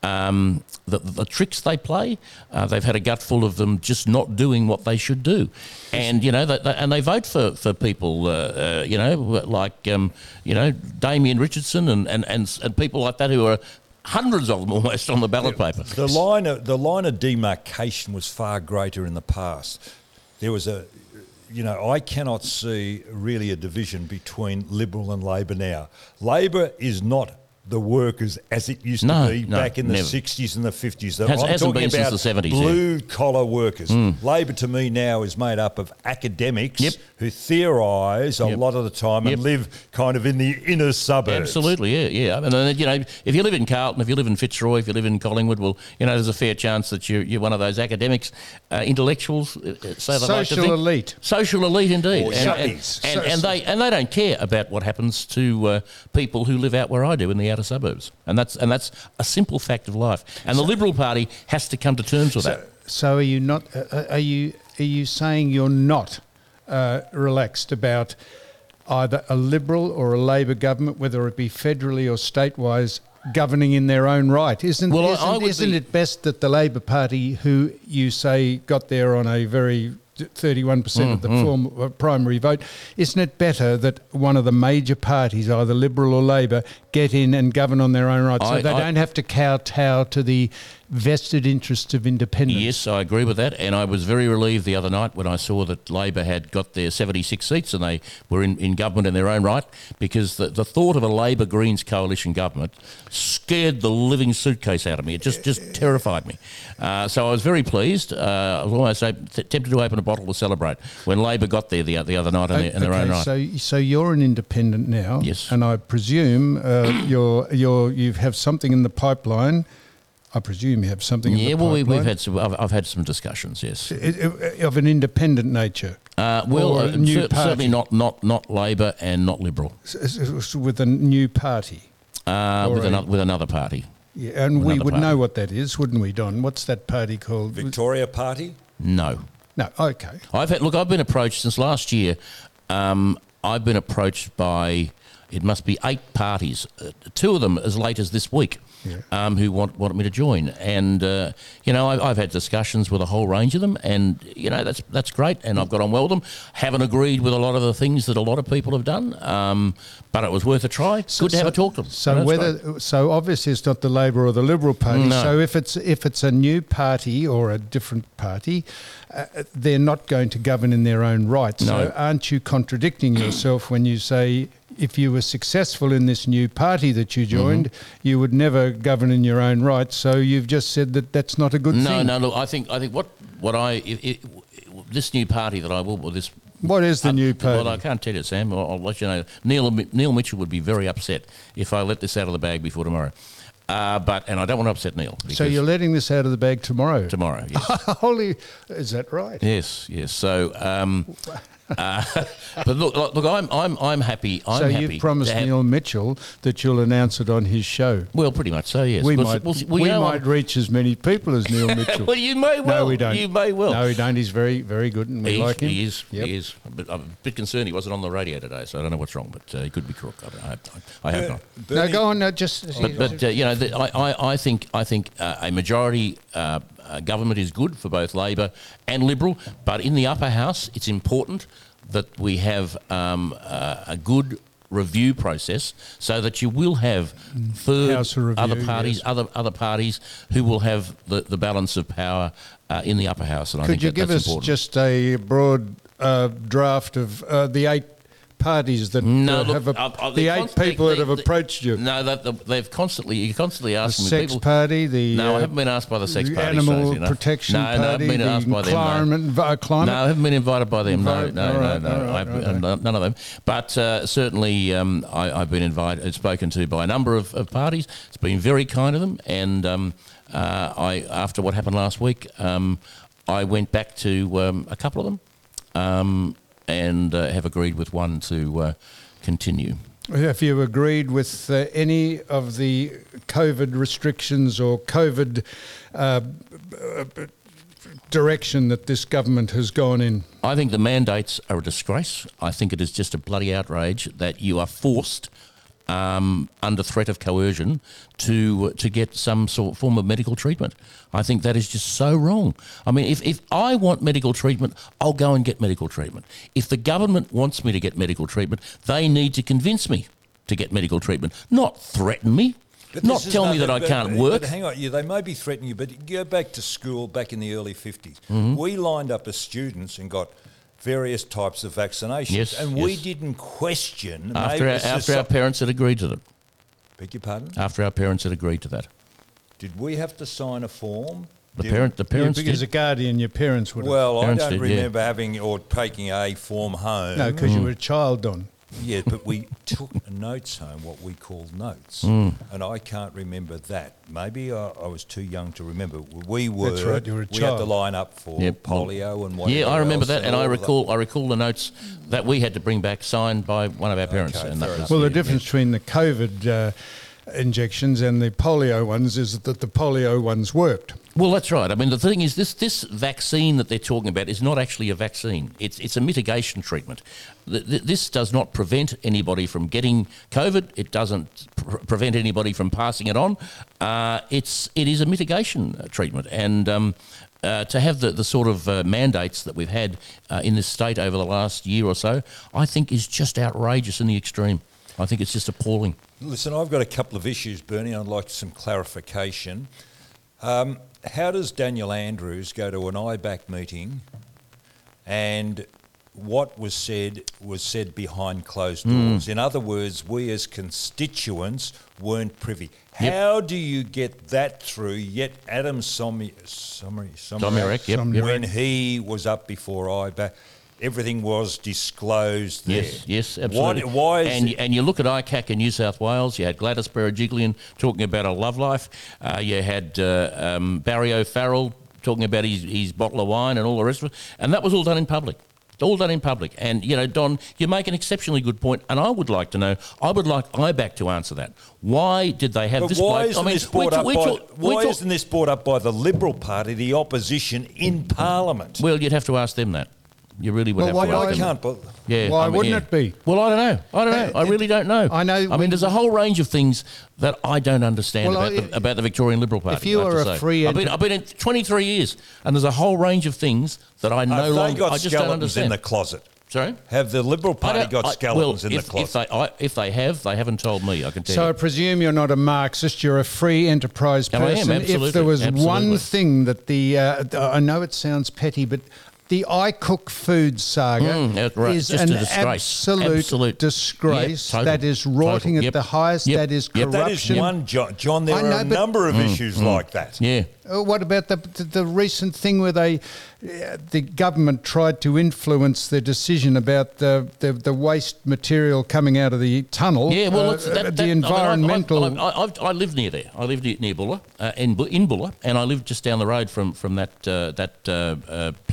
Speaker 4: um, the, the tricks they play. Uh, they've had a gutful of them just not doing what they should do, and you know, they, they, and they vote for for people, uh, uh, you know, like um, you know, Damien Richardson and, and, and and people like that who are hundreds of them almost on the ballot paper.
Speaker 3: The line of, the line of demarcation was far greater in the past. There was a, you know, I cannot see really a division between Liberal and Labor now. Labor is not the workers as it used
Speaker 4: No,
Speaker 3: to be
Speaker 4: no,
Speaker 3: back in the
Speaker 4: never.
Speaker 3: sixties and the fifties.
Speaker 4: Has-
Speaker 3: I'm
Speaker 4: hasn't
Speaker 3: talking
Speaker 4: been since
Speaker 3: about
Speaker 4: the seventies, yeah.
Speaker 3: blue-collar workers. Labor to me now is made up of academics
Speaker 4: Yep.
Speaker 3: who theorise a
Speaker 4: Yep.
Speaker 3: lot of the time
Speaker 4: Yep.
Speaker 3: and live kind of in the inner suburbs.
Speaker 4: Absolutely, yeah, yeah. And then, you know, if you live in Carlton, if you live in Fitzroy, if you live in Collingwood, well, you know, there's a fair chance that you're, you're one of those academics, uh, intellectuals, uh, so they like to
Speaker 2: Social
Speaker 4: think.
Speaker 2: elite.
Speaker 4: Social elite, indeed.
Speaker 3: Or
Speaker 4: and, and,
Speaker 3: shuppies.
Speaker 4: and, and they and they don't care about what happens to uh, people who live out where I do in the outer suburbs, and that's and that's a simple fact of life. And the Liberal Party has to come to terms with that.
Speaker 2: So are you not? Uh, are you are you saying you're not uh, relaxed about either a Liberal or a Labor government, whether it be federally or state-wise, governing in their own right? Isn't
Speaker 4: Well, I-
Speaker 2: isn't,
Speaker 4: I would
Speaker 2: isn't
Speaker 4: be-
Speaker 2: it best that the Labor Party, who you say got there on a very thirty-one percent of the
Speaker 4: Mm-hmm.
Speaker 2: form, uh, primary vote, isn't it better that one of the major parties, either Liberal or Labor, get in and govern on their own right, so
Speaker 4: I-
Speaker 2: they
Speaker 4: I-
Speaker 2: don't have to kowtow to the vested interests of independence?
Speaker 4: Yes, I agree with that, and I was very relieved the other night when I saw that Labor had got their seventy-six seats and they were in, in government in their own right, because the, the thought of a Labor-Greens coalition government scared the living suitcase out of me. It just, just terrified me. Uh, so I was very pleased. Uh, I was almost op- t- tempted to open a bottle to celebrate when Labor got there the, the other night in, their, in their
Speaker 2: okay,
Speaker 4: own right.
Speaker 2: So, so you're an independent now,
Speaker 4: Yes.
Speaker 2: and I presume uh, you're you're you have something in the pipeline. I presume you have something.
Speaker 4: Yeah,
Speaker 2: in the
Speaker 4: well, we,
Speaker 2: pipeline
Speaker 4: we've had some, I've, I've had some discussions, yes.
Speaker 2: I- I- of an independent nature.
Speaker 4: Uh, well,
Speaker 2: Or a
Speaker 4: uh,
Speaker 2: new
Speaker 4: cer- certainly
Speaker 2: party.
Speaker 4: not, not, not Labor and not Liberal,
Speaker 2: S- s- with a new party.
Speaker 4: uh,
Speaker 2: Or
Speaker 4: with,
Speaker 2: a-
Speaker 4: another, with another party.
Speaker 2: Yeah, and we
Speaker 4: Another
Speaker 2: would
Speaker 4: party.
Speaker 2: know what that is, wouldn't we, Don? What's that party called?
Speaker 3: Victoria Party?
Speaker 4: No.
Speaker 2: No, okay.
Speaker 4: I've had, look, I've been approached since last year. Um, I've been approached by, it must be eight parties, uh, two of them as late as this week,
Speaker 2: Yeah.
Speaker 4: um, who want, wanted me to join. And, uh, you know, I, I've had discussions with a whole range of them, and, you know, that's that's great, and I've got on well with them. Haven't agreed with a lot of the things that a lot of people have done, um, but it was worth a try. Good to have a talk to them.
Speaker 2: So
Speaker 4: That's
Speaker 2: whether
Speaker 4: great.
Speaker 2: so obviously it's not the Labor or the Liberal Party.
Speaker 4: No.
Speaker 2: So if it's if it's a new party or a different party, uh, they're not going to govern in their own right. So
Speaker 4: No.
Speaker 2: aren't you contradicting yourself when you say if you were successful in this new party that you joined,
Speaker 4: Mm-hmm.
Speaker 2: you would never govern in your own right? So you've just said that that's not a good
Speaker 4: No,
Speaker 2: thing.
Speaker 4: no, look, I think, I think what, what I, it, it, this new party that I will, or this
Speaker 2: What is the
Speaker 4: Uh,
Speaker 2: new party?
Speaker 4: Well, I can't tell you, Sam. I'll, I'll let you know. Neil Neil Mitchell would be very upset if I let this out of the bag before tomorrow. Uh, but and I don't want to upset Neil.
Speaker 2: so
Speaker 4: because
Speaker 2: you're letting this out of the bag tomorrow?
Speaker 4: tomorrow? Yes,
Speaker 2: Holy, is that right?
Speaker 4: yes, yes. So um, Uh, but look, look, look, I'm, I'm, I'm happy. I'm
Speaker 2: so
Speaker 4: happy.
Speaker 2: you've promised
Speaker 4: to have-
Speaker 2: Neil Mitchell that you'll announce it on his show.
Speaker 4: Well, pretty much so. Yes.
Speaker 2: We
Speaker 4: We'll-
Speaker 2: might,
Speaker 4: we'll-
Speaker 2: we
Speaker 4: you know,
Speaker 2: might reach as many people as Neil Mitchell.
Speaker 4: Well, you may well.
Speaker 2: no, we don't.
Speaker 4: You may well.
Speaker 2: No, we don't. He's very, very good, and we
Speaker 4: He,
Speaker 2: like him.
Speaker 4: he is.
Speaker 2: Yep.
Speaker 4: He is. But I'm a bit concerned he wasn't on the radio today, so I don't know what's wrong. But uh, he could be crook. I, I, I hope not.
Speaker 2: No,
Speaker 3: Bernie-
Speaker 2: go on. No, just.
Speaker 4: But, but uh, you know, the, I, I, I think I think uh, a majority uh, uh, government is good for both Labor and Liberal. But in the upper house, it's important that we have um, uh, a good review process, so that you will have third
Speaker 2: House review,
Speaker 4: other parties,
Speaker 2: yes.
Speaker 4: other other parties who will have the, the balance of power uh, in the upper house. And I
Speaker 2: Could
Speaker 4: think
Speaker 2: you
Speaker 4: that,
Speaker 2: give
Speaker 4: that's
Speaker 2: us
Speaker 4: important.
Speaker 2: just a broad uh, draft of uh, the eight parties that
Speaker 4: No,
Speaker 2: uh,
Speaker 4: look,
Speaker 2: have a,
Speaker 4: uh, uh,
Speaker 2: the
Speaker 4: they're
Speaker 2: eight
Speaker 4: constantly-
Speaker 2: people that have
Speaker 4: they-
Speaker 2: approached you?
Speaker 4: No, that, they've constantly you're constantly
Speaker 2: The
Speaker 4: asking me
Speaker 2: Sex
Speaker 4: people.
Speaker 2: Party, the
Speaker 4: No,
Speaker 2: uh,
Speaker 4: I haven't been asked by the Sex
Speaker 2: the
Speaker 4: Party.
Speaker 2: Animal
Speaker 4: strangely enough.
Speaker 2: Protection
Speaker 4: no, no, I
Speaker 2: Party,
Speaker 4: haven't been
Speaker 2: the
Speaker 4: asked by them. No.
Speaker 2: Climate, uh, climate.
Speaker 4: No, I haven't been invited by them. No,
Speaker 2: Invited-
Speaker 4: no,
Speaker 2: all
Speaker 4: no,
Speaker 2: right,
Speaker 4: no.
Speaker 2: all right,
Speaker 4: I've-
Speaker 2: all right.
Speaker 4: uh, None of them. But uh, certainly, um, I, I've been invited, spoken to by a number of, of parties. It's been very kind of them. And um, uh, I, after what happened last week, um, I went back to um, a couple of them um, and uh, have agreed with one to uh, continue.
Speaker 2: Have you agreed with uh, any of the COVID restrictions or COVID uh, direction that this government has gone in?
Speaker 4: I think the mandates are a disgrace. I think it is just a bloody outrage that you are forced, um, under threat of coercion, to to get some sort form of medical treatment. I think that is just so wrong. I mean, if, if I want medical treatment, I'll go and get medical treatment. If the government wants me to get medical treatment, they need to convince me to get medical treatment, not threaten me.
Speaker 3: But
Speaker 4: Not
Speaker 3: this is
Speaker 4: tell me
Speaker 3: nothing-
Speaker 4: that I
Speaker 3: but-
Speaker 4: can't
Speaker 3: but-
Speaker 4: work.
Speaker 3: But hang on, yeah, they may be threatening you, but go back to school back in the early fifties.
Speaker 4: Mm-hmm.
Speaker 3: We lined up as students and got various types of vaccinations,
Speaker 4: Yes,
Speaker 3: and we
Speaker 4: yes.
Speaker 3: didn't question.
Speaker 4: After our,
Speaker 3: maybe
Speaker 4: after our
Speaker 3: soci-
Speaker 4: parents had agreed to that.
Speaker 3: Beg your pardon?
Speaker 4: After our parents had agreed to that.
Speaker 3: Did we have to sign a form?
Speaker 4: The
Speaker 3: Did-
Speaker 4: parent, the parents
Speaker 2: you, as
Speaker 4: did.
Speaker 2: a guardian, your parents would have.
Speaker 3: Well, I
Speaker 4: Parents
Speaker 3: don't
Speaker 4: did, yeah.
Speaker 3: remember having or taking a form home.
Speaker 2: no, because you were a child, Don.
Speaker 3: Yeah, but we took notes home, what we called notes,
Speaker 4: Mm.
Speaker 3: and I can't remember that. Maybe I, I was too young to remember. We were.
Speaker 2: That's right, you were a
Speaker 3: we had to
Speaker 2: child.
Speaker 3: line up for
Speaker 4: Yep.
Speaker 3: polio and whatever.
Speaker 4: Yeah, I remember
Speaker 3: else
Speaker 4: that, and I
Speaker 3: all of
Speaker 4: recall I recall the notes that we had to bring back signed by one of our parents.
Speaker 3: Okay,
Speaker 4: and that
Speaker 3: fair
Speaker 4: was,
Speaker 3: enough.
Speaker 2: Well, the
Speaker 4: yeah,
Speaker 2: difference between the COVID uh, injections and the polio ones is that the polio ones worked.
Speaker 4: Well, that's right. I mean, the thing is, this this vaccine that they're talking about is not actually a vaccine. It's it's a mitigation treatment. Th- th- This does not prevent anybody from getting COVID. It doesn't pr- prevent anybody from passing it on. Uh, it's it is a mitigation uh, treatment, and um, uh, to have the the sort of uh, mandates that we've had uh, in this state over the last year or so, I think is just outrageous in the extreme. I think it's just appalling.
Speaker 3: Listen, I've got a couple of issues, Bernie. I'd like some clarification. Um, how does Daniel Andrews go to an I BAC meeting and what was said was said behind closed doors? In other words, we as constituents weren't privy.
Speaker 4: Yep.
Speaker 3: How do you get that through? Yet Adam Sommy, Sommy,
Speaker 4: Somyurek, yep,
Speaker 2: Somyurek.
Speaker 4: yep.
Speaker 3: when he was up before I BAC, everything was disclosed there.
Speaker 4: Yes, yes, absolutely.
Speaker 3: Why, why is
Speaker 4: and,
Speaker 3: it-
Speaker 4: and you look at I C A C in New South Wales, you had Gladys Berejiklian talking about her love life. Uh, you had uh, um, Barry O'Farrell talking about his, his bottle of wine and all the rest of it. And that was all done in public. All done in public. And, you know, Don, you make an exceptionally good point, and I would like to know, I would like I BAC to answer that. Why did they have
Speaker 3: But
Speaker 4: this
Speaker 3: why
Speaker 4: bloke-
Speaker 3: isn't
Speaker 4: I mean,
Speaker 3: this brought
Speaker 4: we
Speaker 3: up
Speaker 4: talk- we
Speaker 3: by
Speaker 4: talk- we
Speaker 3: why
Speaker 4: talk-
Speaker 3: isn't this brought up by the Liberal Party, the opposition in Parliament?
Speaker 4: Well, you'd have to ask them that. You really would
Speaker 2: Well,
Speaker 4: have
Speaker 2: why
Speaker 4: to
Speaker 2: not?
Speaker 4: ask
Speaker 3: I
Speaker 4: them.
Speaker 3: can't. But
Speaker 4: Yeah,
Speaker 2: Why
Speaker 4: I mean,
Speaker 2: wouldn't
Speaker 4: yeah.
Speaker 2: it be?
Speaker 4: Well, I don't know. I don't know. I really don't know.
Speaker 2: I know
Speaker 4: I
Speaker 2: when-
Speaker 4: mean, there's a whole range of things that I don't understand
Speaker 2: Well,
Speaker 4: about,
Speaker 2: I-
Speaker 4: the, about the Victorian Liberal Party.
Speaker 2: if you
Speaker 4: I have
Speaker 2: are
Speaker 4: to
Speaker 2: a
Speaker 4: say.
Speaker 2: free
Speaker 4: I've been,
Speaker 2: enter-
Speaker 4: I've been in twenty-three years, and there's a whole range of things that I no
Speaker 3: have they
Speaker 4: longer.
Speaker 3: got
Speaker 4: I just don't
Speaker 3: skeletons
Speaker 4: understand.
Speaker 3: in the closet?
Speaker 4: Sorry.
Speaker 3: Have the Liberal
Speaker 4: I
Speaker 3: Party
Speaker 4: don't-
Speaker 3: got
Speaker 4: I-
Speaker 3: skeletons
Speaker 4: well,
Speaker 3: in
Speaker 4: if,
Speaker 3: the closet?
Speaker 4: If they, I, if they have, they haven't told me. I can tell
Speaker 2: So I
Speaker 4: you.
Speaker 2: presume you're not a Marxist. You're a free enterprise
Speaker 4: Oh, I am,
Speaker 2: person.
Speaker 4: absolutely,
Speaker 2: If there was
Speaker 4: absolutely.
Speaker 2: one thing that the uh, I know it sounds petty, but the I Cook Food saga
Speaker 4: Mm, that's right.
Speaker 2: is
Speaker 4: Just
Speaker 2: an
Speaker 4: a disgrace.
Speaker 2: absolute,
Speaker 4: Absolute.
Speaker 2: disgrace.
Speaker 4: Yeah, total.
Speaker 2: That is rotting
Speaker 4: Total.
Speaker 2: at
Speaker 4: Yep.
Speaker 2: the highest.
Speaker 4: Yep.
Speaker 2: That is
Speaker 4: Yep.
Speaker 2: corruption.
Speaker 3: That is one, John. John there
Speaker 2: I
Speaker 3: are
Speaker 2: know,
Speaker 3: a
Speaker 2: but-
Speaker 3: number of issues like that.
Speaker 4: Yeah.
Speaker 2: Uh, What about the, the the recent thing where they, uh, the government tried to influence the decision about the, the, the waste material coming out of the tunnel?
Speaker 4: Yeah, well,
Speaker 2: uh,
Speaker 4: it's that, that,
Speaker 2: the
Speaker 4: I mean, I-
Speaker 2: environmental.
Speaker 4: I, I, I, I live near there. I live near, near Bulla, uh, in, Bu- in Bulla, and I live just down the road from from that uh, that uh, uh, place that
Speaker 3: Well,
Speaker 4: was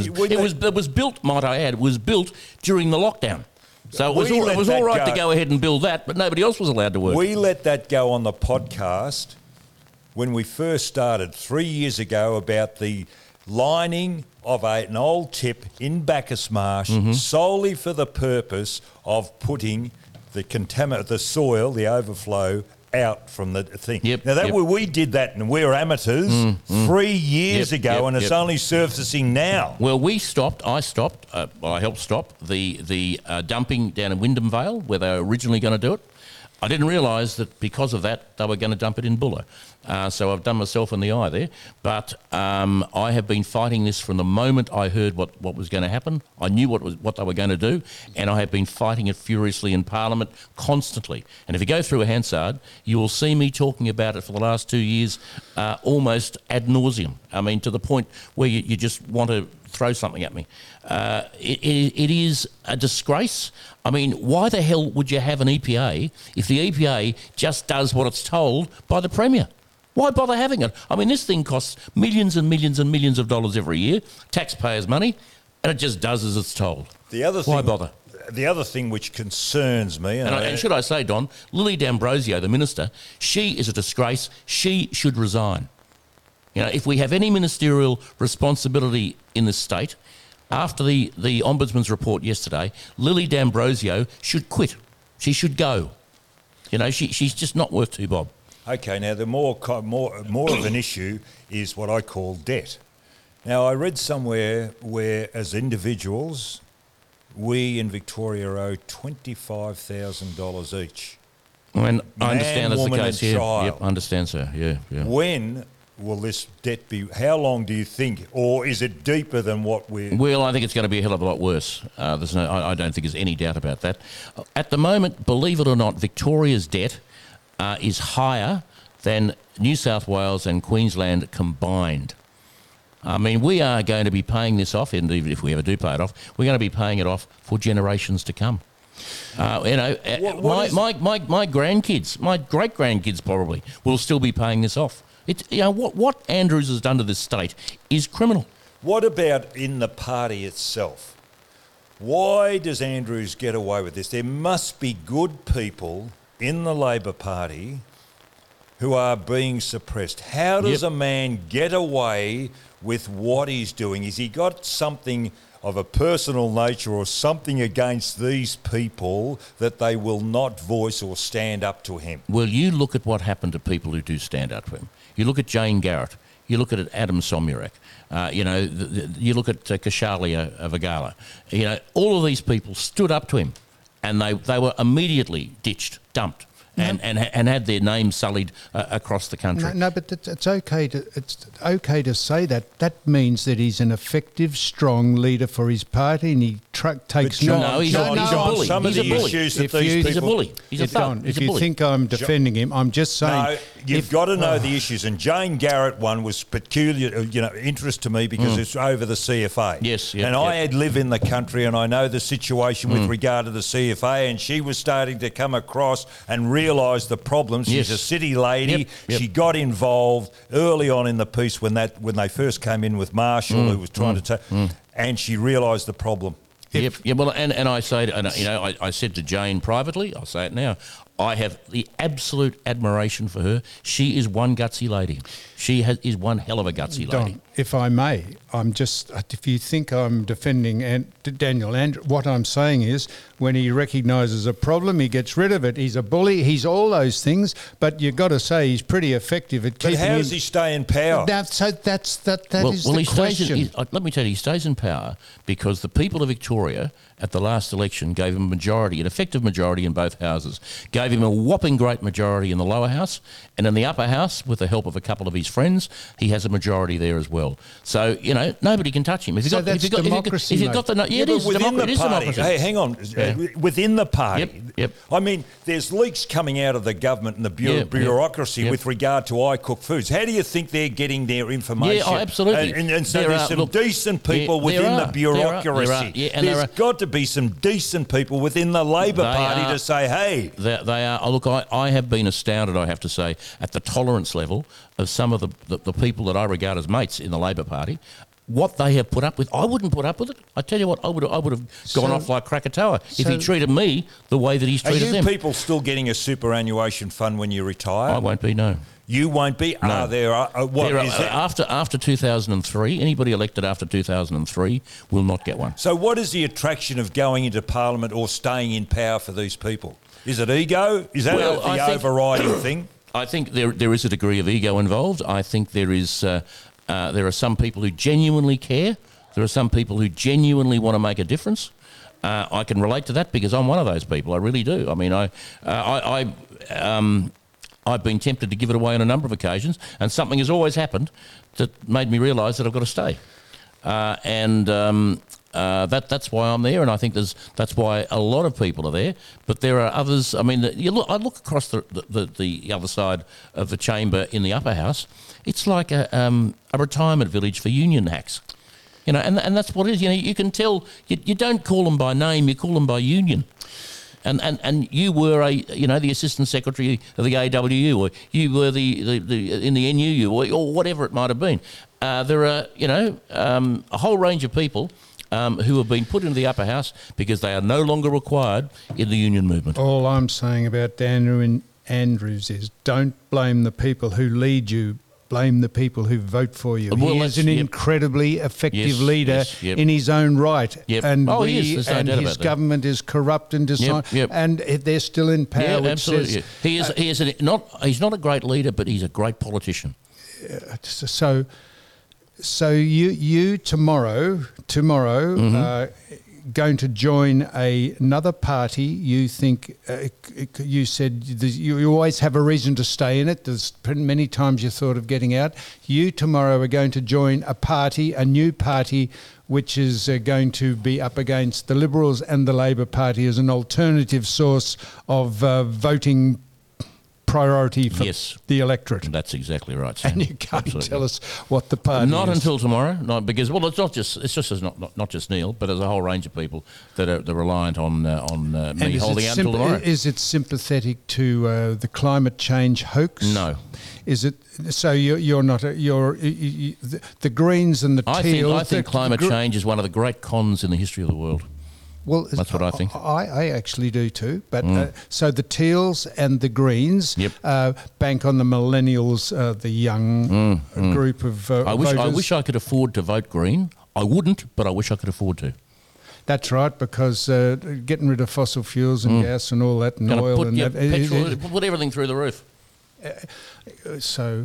Speaker 3: when
Speaker 4: It
Speaker 3: they-
Speaker 4: was it was built, might I add, was built during the lockdown. So it was,
Speaker 3: We
Speaker 4: all,
Speaker 3: let
Speaker 4: it was
Speaker 3: that
Speaker 4: all right
Speaker 3: go.
Speaker 4: to go ahead and build that, but nobody else was allowed to work.
Speaker 3: We let that go on the podcast when we first started three years ago about the lining of a, an old tip in Bacchus Marsh
Speaker 4: Mm-hmm.
Speaker 3: solely for the purpose of putting the contamin- the soil, the overflow, out from the thing.
Speaker 4: Yep,
Speaker 3: now that
Speaker 4: yep.
Speaker 3: we, we did that, and we were amateurs three years
Speaker 4: Yep,
Speaker 3: ago,
Speaker 4: yep,
Speaker 3: and it's
Speaker 4: yep.
Speaker 3: only surfacing now.
Speaker 4: Well, we stopped, I stopped, uh, I helped stop the, the uh, dumping down in Wyndham Vale where they were originally going to do it. I didn't realise that because of that they were going to dump it in Buller. Uh, so I've done myself in the eye there. But um, I have been fighting this from the moment I heard what, what was going to happen. I knew what was what they were going to do, and I have been fighting it furiously in Parliament constantly. And if you go through a Hansard, you will see me talking about it for the last two years uh, almost ad nauseum. I mean, to the point where you, you just want to throw something at me. Uh, it, it, it is a disgrace. I mean, why the hell would you have an E P A if the E P A just does what it's told by the Premier? Why bother having it? I mean, this thing costs millions and millions and millions of dollars every year, taxpayers' money, and it just does as it's told.
Speaker 3: The other
Speaker 4: Why
Speaker 3: thing,
Speaker 4: bother?
Speaker 3: The other thing which concerns me,
Speaker 4: And, I, and should I say, Don, Lily D'Ambrosio, the minister, she is a disgrace. She should resign. You know, if we have any ministerial responsibility in this state, after the, the Ombudsman's report yesterday, Lily D'Ambrosio should quit. She should go. You know, she, she's just not worth two bob.
Speaker 3: Okay, now the more co- more more of an issue is what I call debt. Now I read somewhere where, as individuals, we in Victoria owe twenty-five thousand dollars each.
Speaker 4: I mean, I
Speaker 3: Man,
Speaker 4: understand that's the
Speaker 3: woman
Speaker 4: case.
Speaker 3: and
Speaker 4: Yeah,
Speaker 3: child.
Speaker 4: yep, I understand, sir. Yeah, yeah.
Speaker 3: When will this debt be? How long do you think, or is it deeper than what we?
Speaker 4: Well, I think it's going to be a hell of a lot worse. Uh, there's no, I, I don't think there's any doubt about that. At the moment, believe it or not, Victoria's debt uh, is higher than New South Wales and Queensland combined. I mean, we are going to be paying this off, and even if we ever do pay it off, we're going to be paying it off for generations to come. Uh, you know, uh,
Speaker 3: What- what
Speaker 4: my,
Speaker 3: is-
Speaker 4: my, my, my grandkids, my great-grandkids probably, will still be paying this off. It's, you know, what, what Andrews has done to this state is criminal.
Speaker 3: What about in the party itself? Why does Andrews get away with this? There must be good people in the Labor Party who are being suppressed. How does
Speaker 4: Yep.
Speaker 3: a man get away with what he's doing? Has he got something of a personal nature or something against these people that they will not voice or stand up to him?
Speaker 4: Well, you look at what happened to people who do stand up to him. You look at Jane Garrett. You look at Adam Somyurek. Uh, you know, the, the, you look at uh, Kashalia Vagala. You know, all of these people stood up to him, and they, they were immediately ditched, dumped, and, and, and had their names sullied uh, across the country.
Speaker 2: No, no, but it's, it's okay to it's okay to say that. That means that he's an effective, strong leader for his party, and he tr- takes
Speaker 3: John-
Speaker 4: no, he's,
Speaker 3: John-
Speaker 4: a, he's
Speaker 3: John,
Speaker 4: a bully.
Speaker 3: some of
Speaker 4: he's
Speaker 3: the
Speaker 4: a bully.
Speaker 3: issues that
Speaker 2: If
Speaker 3: these
Speaker 2: you-
Speaker 3: people...
Speaker 4: He's a bully. He's a
Speaker 2: if,
Speaker 4: thug.
Speaker 2: Don,
Speaker 4: He's
Speaker 2: if
Speaker 4: a
Speaker 2: you
Speaker 4: bully.
Speaker 2: think I'm defending him, I'm just saying.
Speaker 3: No, you've
Speaker 2: if-
Speaker 3: got to know the issues. And Jane Garrett one was peculiar, uh, you know, interest to me because it's over the C F A.
Speaker 4: Mm. Yes, yep,
Speaker 3: and I
Speaker 4: yep.
Speaker 3: had live in the country, and I know the situation with regard to the C F A. And she was starting to come across and realise the problems. She's
Speaker 4: Yes.
Speaker 3: a city lady.
Speaker 4: Yep, yep.
Speaker 3: She got involved early on in the piece when that when they first came in with Marshall,
Speaker 4: Mm,
Speaker 3: who was trying to take, and she realised the problem.
Speaker 4: Yep. Yeah. Well, and, and I say, and, you know, I, I said to Jane privately, I'll say it now. I have the absolute admiration for her. She is one gutsy lady. She has, is one hell of a gutsy lady.
Speaker 2: Don, if I may, I'm just, if you think I'm defending and Daniel Andrews, what I'm saying is when he recognises a problem, he gets rid of it. He's a bully, he's all those things, but you've got to say he's pretty effective at
Speaker 3: But
Speaker 2: keeping
Speaker 3: how
Speaker 2: him.
Speaker 3: does he stay in power?
Speaker 2: That, so that's, that, that
Speaker 4: well,
Speaker 2: is
Speaker 4: well,
Speaker 2: the
Speaker 4: he stays in,
Speaker 2: question.
Speaker 4: he, uh, let me tell you, he stays in power because the people of Victoria at the last election gave him a majority, an effective majority in both houses, gave him a whopping great majority in the lower house, and in the upper house, with the help of a couple of his friends, he has a majority there as well. So, you know, nobody can touch him. If you've
Speaker 2: So
Speaker 4: got,
Speaker 2: that's
Speaker 4: if you've got,
Speaker 2: democracy,
Speaker 4: if you've got, if you've got the, yeah, it
Speaker 3: but
Speaker 4: is,
Speaker 3: within
Speaker 4: democ-
Speaker 3: the
Speaker 4: it is
Speaker 3: party.
Speaker 4: democracy.
Speaker 3: Hey, hang on.
Speaker 4: Yeah.
Speaker 3: Uh, Within the party.
Speaker 4: Yep, yep.
Speaker 3: I mean, there's leaks coming out of the government and the bu-
Speaker 4: Yeah, yep,
Speaker 3: bureaucracy
Speaker 4: yep.
Speaker 3: with regard to I Cook Foods. How do you think they're getting their information?
Speaker 4: Yeah, oh, absolutely.
Speaker 3: And, and, and so
Speaker 4: There
Speaker 3: there's
Speaker 4: are-
Speaker 3: some
Speaker 4: look,
Speaker 3: decent people
Speaker 4: yeah, there
Speaker 3: within
Speaker 4: are,
Speaker 3: the
Speaker 4: there are, there are,
Speaker 3: bureaucracy.
Speaker 4: yeah, and there
Speaker 3: There's
Speaker 4: are-
Speaker 3: got to be some decent people within the Labor
Speaker 4: They
Speaker 3: Party
Speaker 4: are-
Speaker 3: to say, hey,
Speaker 4: They, they are. Oh, look, I, I have been astounded, I have to say, at the tolerance level of some of the, the, the people that I regard as mates in the Labor Party. what they have put up with, I wouldn't put up with it. I tell you what, I would I would have gone
Speaker 2: So-
Speaker 4: off like Krakatoa if
Speaker 2: so-
Speaker 4: he treated me the way that he's
Speaker 3: Are
Speaker 4: treated
Speaker 3: you
Speaker 4: them.
Speaker 3: people still getting a superannuation fund when you retire?
Speaker 4: I won't be, no.
Speaker 3: You won't be?
Speaker 4: No.
Speaker 3: Are there? Uh, uh, what
Speaker 4: There are-
Speaker 3: is that?
Speaker 4: after after two thousand three, anybody elected after two thousand three will not get one.
Speaker 3: So what is the attraction of going into Parliament or staying in power for these people? Is it ego? Is that
Speaker 4: Well,
Speaker 3: the
Speaker 4: I think-
Speaker 3: overriding thing?
Speaker 4: I think there there is a degree of ego involved. I think there is uh, uh, there are some people who genuinely care. There are some people who genuinely want to make a difference. Uh, I can relate to that because I'm one of those people. I really do. I mean, I uh, I. I um, I've been tempted to give it away on a number of occasions, and something has always happened that made me realise that I've got to stay. Uh, and um, uh, that that's why I'm there, and I think there's that's why a lot of people are there. But there are others. I mean, you look. I look across the the, the, the other side of the chamber in the upper house. It's like a um, a retirement village for union hacks. You know, and and that's what it is. You know, you can tell. You, you don't call them by name. You call them by union. And, and and you were a you know the assistant secretary of the A W U, or you were the, the, the in the N U U, or, or whatever it might have been. Uh, there are you know um, a whole range of people um, who have been put into the upper house because they are no longer required in the union movement.
Speaker 2: All I'm saying about Dan Andrews is don't blame the people who lead you. Blame the people who vote for you.
Speaker 4: Well,
Speaker 2: he is
Speaker 4: that's-
Speaker 2: an
Speaker 4: yep.
Speaker 2: incredibly effective
Speaker 4: Yes,
Speaker 2: leader
Speaker 4: yes, yep.
Speaker 2: in his own right,
Speaker 4: Yep.
Speaker 2: and
Speaker 4: Oh,
Speaker 2: we
Speaker 4: yes, there's no
Speaker 2: and
Speaker 4: doubt
Speaker 2: his
Speaker 4: about that.
Speaker 2: government is corrupt and dishonest,
Speaker 4: yep.
Speaker 2: and they're still in power.
Speaker 4: Yeah,
Speaker 2: which
Speaker 4: absolutely.
Speaker 2: says-
Speaker 4: he is he is a, not he's not a great leader, but he's a great politician.
Speaker 2: So, so you you tomorrow tomorrow
Speaker 4: Mm-hmm.
Speaker 2: uh, going to join a, another party? You think uh, you said you, you always have a reason to stay in it. There's many times you thought of getting out. You tomorrow are going to join a party, a new party, which is uh, going to be up against the Liberals and the Labor Party as an alternative source of uh, voting priority for
Speaker 4: Yes.
Speaker 2: the electorate.
Speaker 4: That's exactly right, Sam.
Speaker 2: And you can't
Speaker 4: Absolutely.
Speaker 2: tell us what the party
Speaker 4: Not
Speaker 2: is.
Speaker 4: until tomorrow, not because well, it's not just it's just as not, not not just Neil, but there's a whole range of people that are, that are reliant on uh, on uh, me
Speaker 2: And is
Speaker 4: holding
Speaker 2: it
Speaker 4: out
Speaker 2: symp-
Speaker 4: until tomorrow.
Speaker 2: Is it sympathetic to uh, the climate change hoax?
Speaker 4: No.
Speaker 2: Is it so? You're, you're not. A, you're you, you, the, the Greens and the
Speaker 4: I think
Speaker 2: Teals.
Speaker 4: I think
Speaker 2: the-
Speaker 4: climate
Speaker 2: the gr-
Speaker 4: change is one of the great cons in the history of the world.
Speaker 2: Well,
Speaker 4: That's what I think. Mm.
Speaker 2: I, I actually do too. But uh, so the Teals and the Greens
Speaker 4: Yep.
Speaker 2: uh, bank on the millennials, uh, the young uh, group of uh,
Speaker 4: I wish I
Speaker 2: voters.
Speaker 4: wish I could afford to vote Green. I wouldn't, but I wish I could afford to.
Speaker 2: That's right, because uh, getting rid of fossil fuels and gas and all that and
Speaker 4: Gonna
Speaker 2: oil
Speaker 4: put
Speaker 2: and
Speaker 4: your
Speaker 2: that, it-
Speaker 4: petrol,
Speaker 2: it-
Speaker 4: put everything through the roof.
Speaker 2: so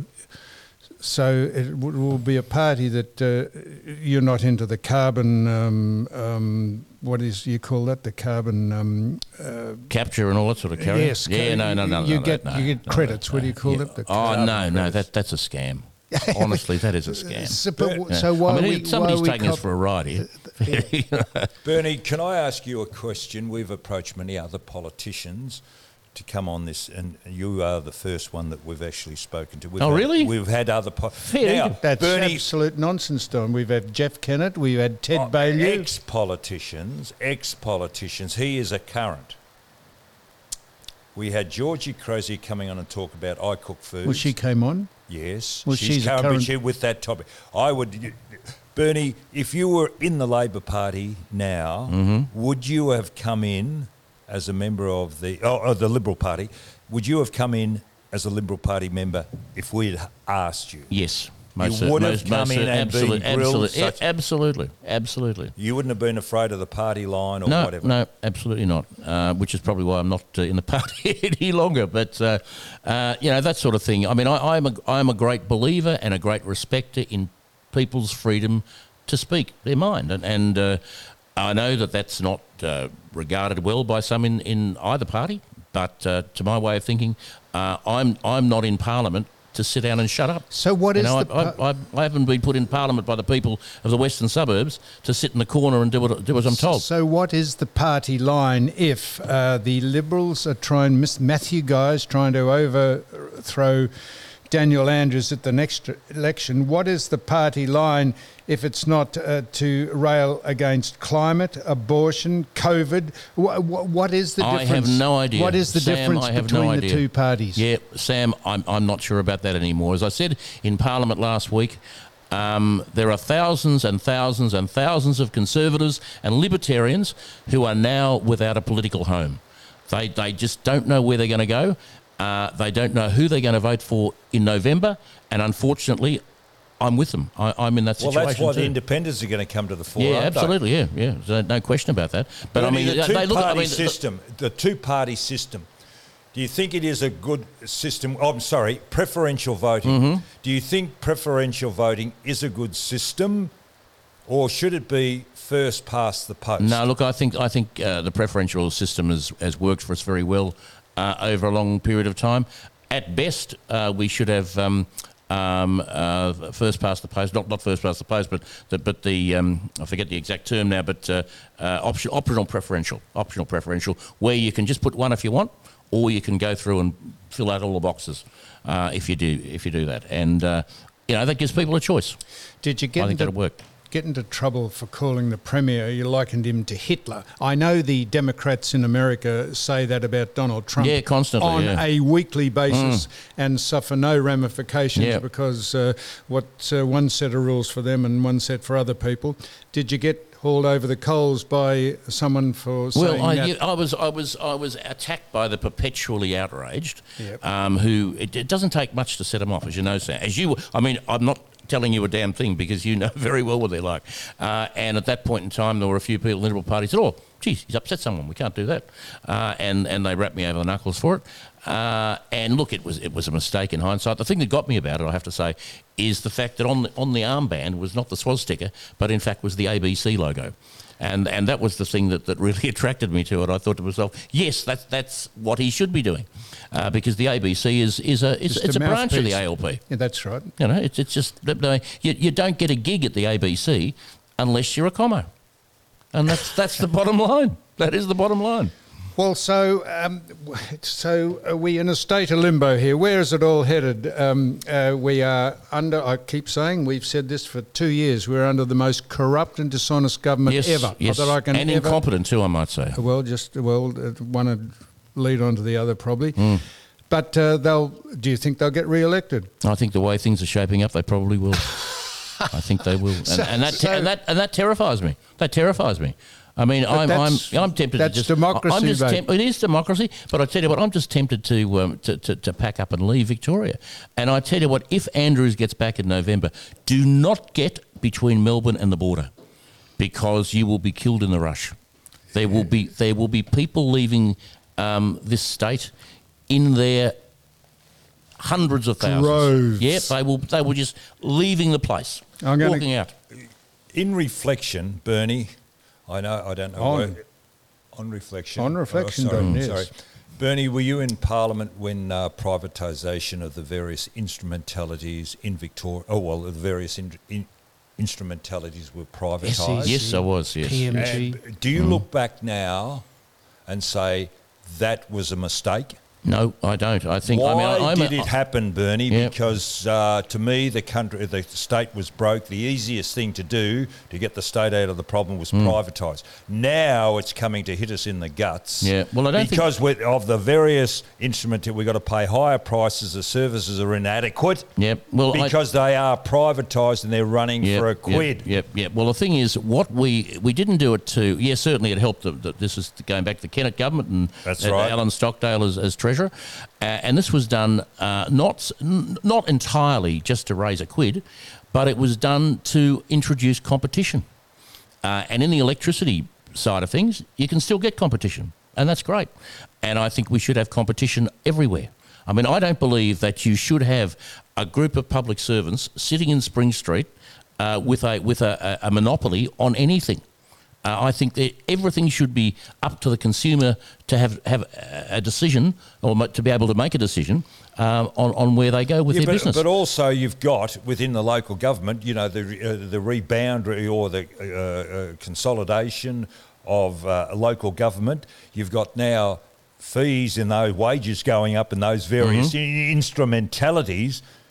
Speaker 2: so it w- will be a party that uh, you're not into the carbon um, um, what is you call that the carbon um, uh,
Speaker 4: Capture and all that sort of carry.
Speaker 2: yes
Speaker 4: Yeah,
Speaker 2: ca-
Speaker 4: no, no, no.
Speaker 2: you
Speaker 4: no,
Speaker 2: get
Speaker 4: no,
Speaker 2: you get
Speaker 4: no,
Speaker 2: credits
Speaker 4: no,
Speaker 2: what do you
Speaker 4: no,
Speaker 2: call
Speaker 4: yeah.
Speaker 2: it the
Speaker 4: Oh
Speaker 2: carbon
Speaker 4: no, no,
Speaker 2: credits.
Speaker 4: that that's a scam. Honestly, that is a scam.
Speaker 2: so, but,
Speaker 3: But-
Speaker 2: w- so why
Speaker 4: I mean,
Speaker 2: are we,
Speaker 4: somebody's
Speaker 2: why are we
Speaker 4: taking us
Speaker 2: cop-
Speaker 4: for a ride here.
Speaker 3: Bernie, can I ask you a question? We've approached many other politicians to come on this, and you are the first one that we've actually spoken to. We've
Speaker 4: Oh,
Speaker 3: had,
Speaker 4: really?
Speaker 3: We've had other... Po-
Speaker 4: Fair
Speaker 3: now,
Speaker 4: dinkum.
Speaker 2: That's
Speaker 3: Bernie,
Speaker 2: absolute nonsense, Don. We've had Jeff Kennett, we've had Ted
Speaker 3: oh,
Speaker 2: Baillieu.
Speaker 3: ex-politicians, ex-politicians. He is a current. We had Georgie Crozier coming on and talk about I Cook Foods.
Speaker 2: Well, she came on.
Speaker 3: Yes,
Speaker 2: Well,
Speaker 3: she's,
Speaker 2: she's a
Speaker 3: current,
Speaker 2: current-
Speaker 3: but she with that topic. I would, Bernie, if you were in the Labor Party now,
Speaker 2: Mm-hmm.
Speaker 3: would you have come in as a member of the oh, of the Liberal Party? Would you have come in as a Liberal Party member if we'd asked you?
Speaker 4: Yes,
Speaker 3: You
Speaker 4: most
Speaker 3: would have
Speaker 4: most,
Speaker 3: come
Speaker 4: most
Speaker 3: in and
Speaker 4: absolute-
Speaker 3: been grilled
Speaker 4: absolute-
Speaker 3: such-
Speaker 4: yeah, absolutely, absolutely.
Speaker 3: You wouldn't have been afraid of the party line or
Speaker 4: No,
Speaker 3: whatever.
Speaker 4: no, absolutely not. Uh, which is probably why I'm not uh, in the party any longer. But uh, uh, you know that sort of thing. I mean, I, I'm a I'm a great believer and a great respecter in people's freedom to speak their mind, and and uh, I know that that's not uh, regarded well by some in, in either party. But uh, to my way of thinking, uh, I'm I'm not in Parliament to sit down and shut up.
Speaker 2: So what
Speaker 4: you
Speaker 2: is
Speaker 4: know,
Speaker 2: the
Speaker 4: I,
Speaker 2: pa-
Speaker 4: I, I, I haven't been put in Parliament by the people of the western suburbs to sit in the corner and do what do as I'm told.
Speaker 2: So what is the party line if uh, the Liberals are trying, Miss Matthew Guy's trying to overthrow Daniel Andrews at the next election? What is the party line if it's not uh, to rail against climate, abortion, COVID? Wh- wh- what is the
Speaker 4: I
Speaker 2: difference?
Speaker 4: have no idea.
Speaker 2: What is the
Speaker 4: Sam,
Speaker 2: difference
Speaker 4: I have
Speaker 2: between
Speaker 4: no
Speaker 2: the
Speaker 4: idea.
Speaker 2: two parties?
Speaker 4: Yeah, Sam, I'm, I'm not sure about that anymore. As I said in Parliament last week, Um, there are thousands and thousands and thousands of conservatives and libertarians who are now without a political home. They they just don't know where they're going to go. Uh, they don't know who they're going to vote for in November, and unfortunately, I'm with them. I, I'm in that
Speaker 3: Well,
Speaker 4: situation
Speaker 3: that's why
Speaker 4: too.
Speaker 3: the independents are going to come to the fore.
Speaker 4: Yeah,
Speaker 3: aren't they?
Speaker 4: absolutely. Yeah, yeah. So no question about that. But
Speaker 3: Bernie,
Speaker 4: I mean,
Speaker 3: the
Speaker 4: they
Speaker 3: two-party
Speaker 4: look. I mean,
Speaker 3: system, the two-party system. Do you think it is a good system? Oh, I'm sorry, preferential voting.
Speaker 4: Mm-hmm.
Speaker 3: Do you think preferential voting is a good system, or should it be first past the post?
Speaker 4: No, look, I think I think uh, the preferential system has, has worked for us very well uh, over a long period of time. At best, uh, we should have um, um, uh, first past the post, not not first past the post, but the, but the um, I forget the exact term now, but uh, uh, option, optional preferential, optional preferential, where you can just put one if you want, or you can go through and fill out all the boxes uh, if you do if you do that, and uh, you know that gives people a choice.
Speaker 2: Did you get
Speaker 4: I think
Speaker 2: into,
Speaker 4: that'll work.
Speaker 2: get into trouble for calling the Premier? You likened him to Hitler. I know the Democrats in America say that about Donald Trump
Speaker 4: Yeah, constantly,
Speaker 2: on
Speaker 4: yeah.
Speaker 2: a weekly basis and suffer no ramifications
Speaker 4: Yeah.
Speaker 2: because uh, what uh, one set of rules for them and one set for other people. Did you get hauled over the coals by someone for saying
Speaker 4: Well, I,
Speaker 2: that?
Speaker 4: you- I was, I was, I was attacked by the perpetually outraged,
Speaker 2: Yep.
Speaker 4: um, who it, it doesn't take much to set them off, as you know, Sam. As you, I mean, I'm not telling you a damn thing because you know very well what they're like. Uh, and at that point in time, there were a few people in the Liberal Party who said, "Oh, geez, he's upset someone. We can't do that," uh, and and they wrapped me over the knuckles for it. Uh, and look, it was it was a mistake in hindsight. The thing that got me about it, I have to say, is the fact that on the, on the armband was not the swastika, but in fact was the A B C logo. And and that was the thing that, that really attracted me to it. I thought to myself, yes, that's that's what he should be doing, uh, because the A B C is is a is,
Speaker 2: Just
Speaker 4: it's a,
Speaker 2: a
Speaker 4: branch of the
Speaker 2: mouthpiece.
Speaker 4: A L P.
Speaker 2: Yeah, that's right.
Speaker 4: You know, it's it's just you you don't get a gig at the A B C unless you're a commo, and that's that's the bottom line. That is the bottom line.
Speaker 2: Well, so um, so are we in a state of limbo here? Where is it all headed? Um, uh, we are under, I keep saying, we've said this for two years, we're under the most corrupt and dishonest government
Speaker 4: Yes,
Speaker 2: ever.
Speaker 4: yes,
Speaker 2: Not that I can
Speaker 4: and
Speaker 2: ever,
Speaker 4: incompetent too, I might say.
Speaker 2: Well, just, well, uh, one would lead on to the other probably.
Speaker 4: Mm.
Speaker 2: But uh, they'll, do you think they'll get re-elected?
Speaker 4: I think the way things are shaping up, they probably will. I think they will, and,
Speaker 2: So-
Speaker 4: and that
Speaker 2: so-
Speaker 4: and that and that terrifies me. That terrifies me. I mean, I'm, I'm
Speaker 2: that's-
Speaker 4: I'm tempted
Speaker 2: that's
Speaker 4: to just.
Speaker 2: democracy,
Speaker 4: I'm just
Speaker 2: mate.
Speaker 4: temp- it is democracy, but I tell you what, I'm just tempted to, um, to, to to pack up and leave Victoria. And I tell you what, if Andrews gets back in November, do not get between Melbourne and the border, because you will be killed in the rush. There will be there will be people leaving um, this state in their hundreds of thousands.
Speaker 2: Droves.
Speaker 4: Yeah, they will they will just leaving the place,
Speaker 2: I'm gonna-
Speaker 4: walking out.
Speaker 3: In reflection, Bernie, I know I don't know.
Speaker 2: On.
Speaker 3: where- on reflection.
Speaker 2: On reflection,
Speaker 3: oh, sorry,
Speaker 2: Don, yes.
Speaker 3: sorry. Bernie, were you in Parliament when uh, privatisation of the various instrumentalities in Victoria? Oh well, the various in, in, instrumentalities were privatised.
Speaker 4: Yes, I was. Yes.
Speaker 2: P M G.
Speaker 3: And do you look back now and say that was a mistake?
Speaker 4: No, I don't. I think.
Speaker 3: Why
Speaker 4: I mean, I'm
Speaker 3: did
Speaker 4: a,
Speaker 3: it happen, Bernie?
Speaker 4: Yeah.
Speaker 3: Because uh, to me, the country, the state was broke. The easiest thing to do to get the state out of the problem was
Speaker 4: Hmm.
Speaker 3: privatise. Now it's coming to hit us in the guts.
Speaker 4: Yeah, well, I don't think-
Speaker 3: because with, of the various instruments, we've got to pay higher prices. The services are inadequate.
Speaker 4: Yep. Well, I-
Speaker 3: because they are privatised and they're running
Speaker 4: Yep,
Speaker 3: for a
Speaker 4: yep,
Speaker 3: quid.
Speaker 4: Yep, yep. Well, the thing is, what we we didn't do it to. Yes, certainly it helped that, that this is going back to the Kennett government and
Speaker 3: That's
Speaker 4: uh,
Speaker 3: right.
Speaker 4: Alan Stockdale as, as treasurer, uh, and this was done uh, not n- not entirely just to raise a quid, but it was done to introduce competition. Uh, and in the electricity side of things, you can still get competition, and that's great. And I think we should have competition everywhere. I mean, I don't believe that you should have a group of public servants sitting in Spring Street uh, with a with a, a, a monopoly on anything. Uh, I think that everything should be up to the consumer to have have a decision, or ma- to be able to make a decision um, on on where they go with
Speaker 3: Yeah,
Speaker 4: their
Speaker 3: but,
Speaker 4: business.
Speaker 3: but also you've got within the local government, you know, the uh, the rebound or the uh, uh, consolidation of uh, local government. You've got now fees and those wages going up and those various
Speaker 4: Mm-hmm.
Speaker 3: in- instrumentalities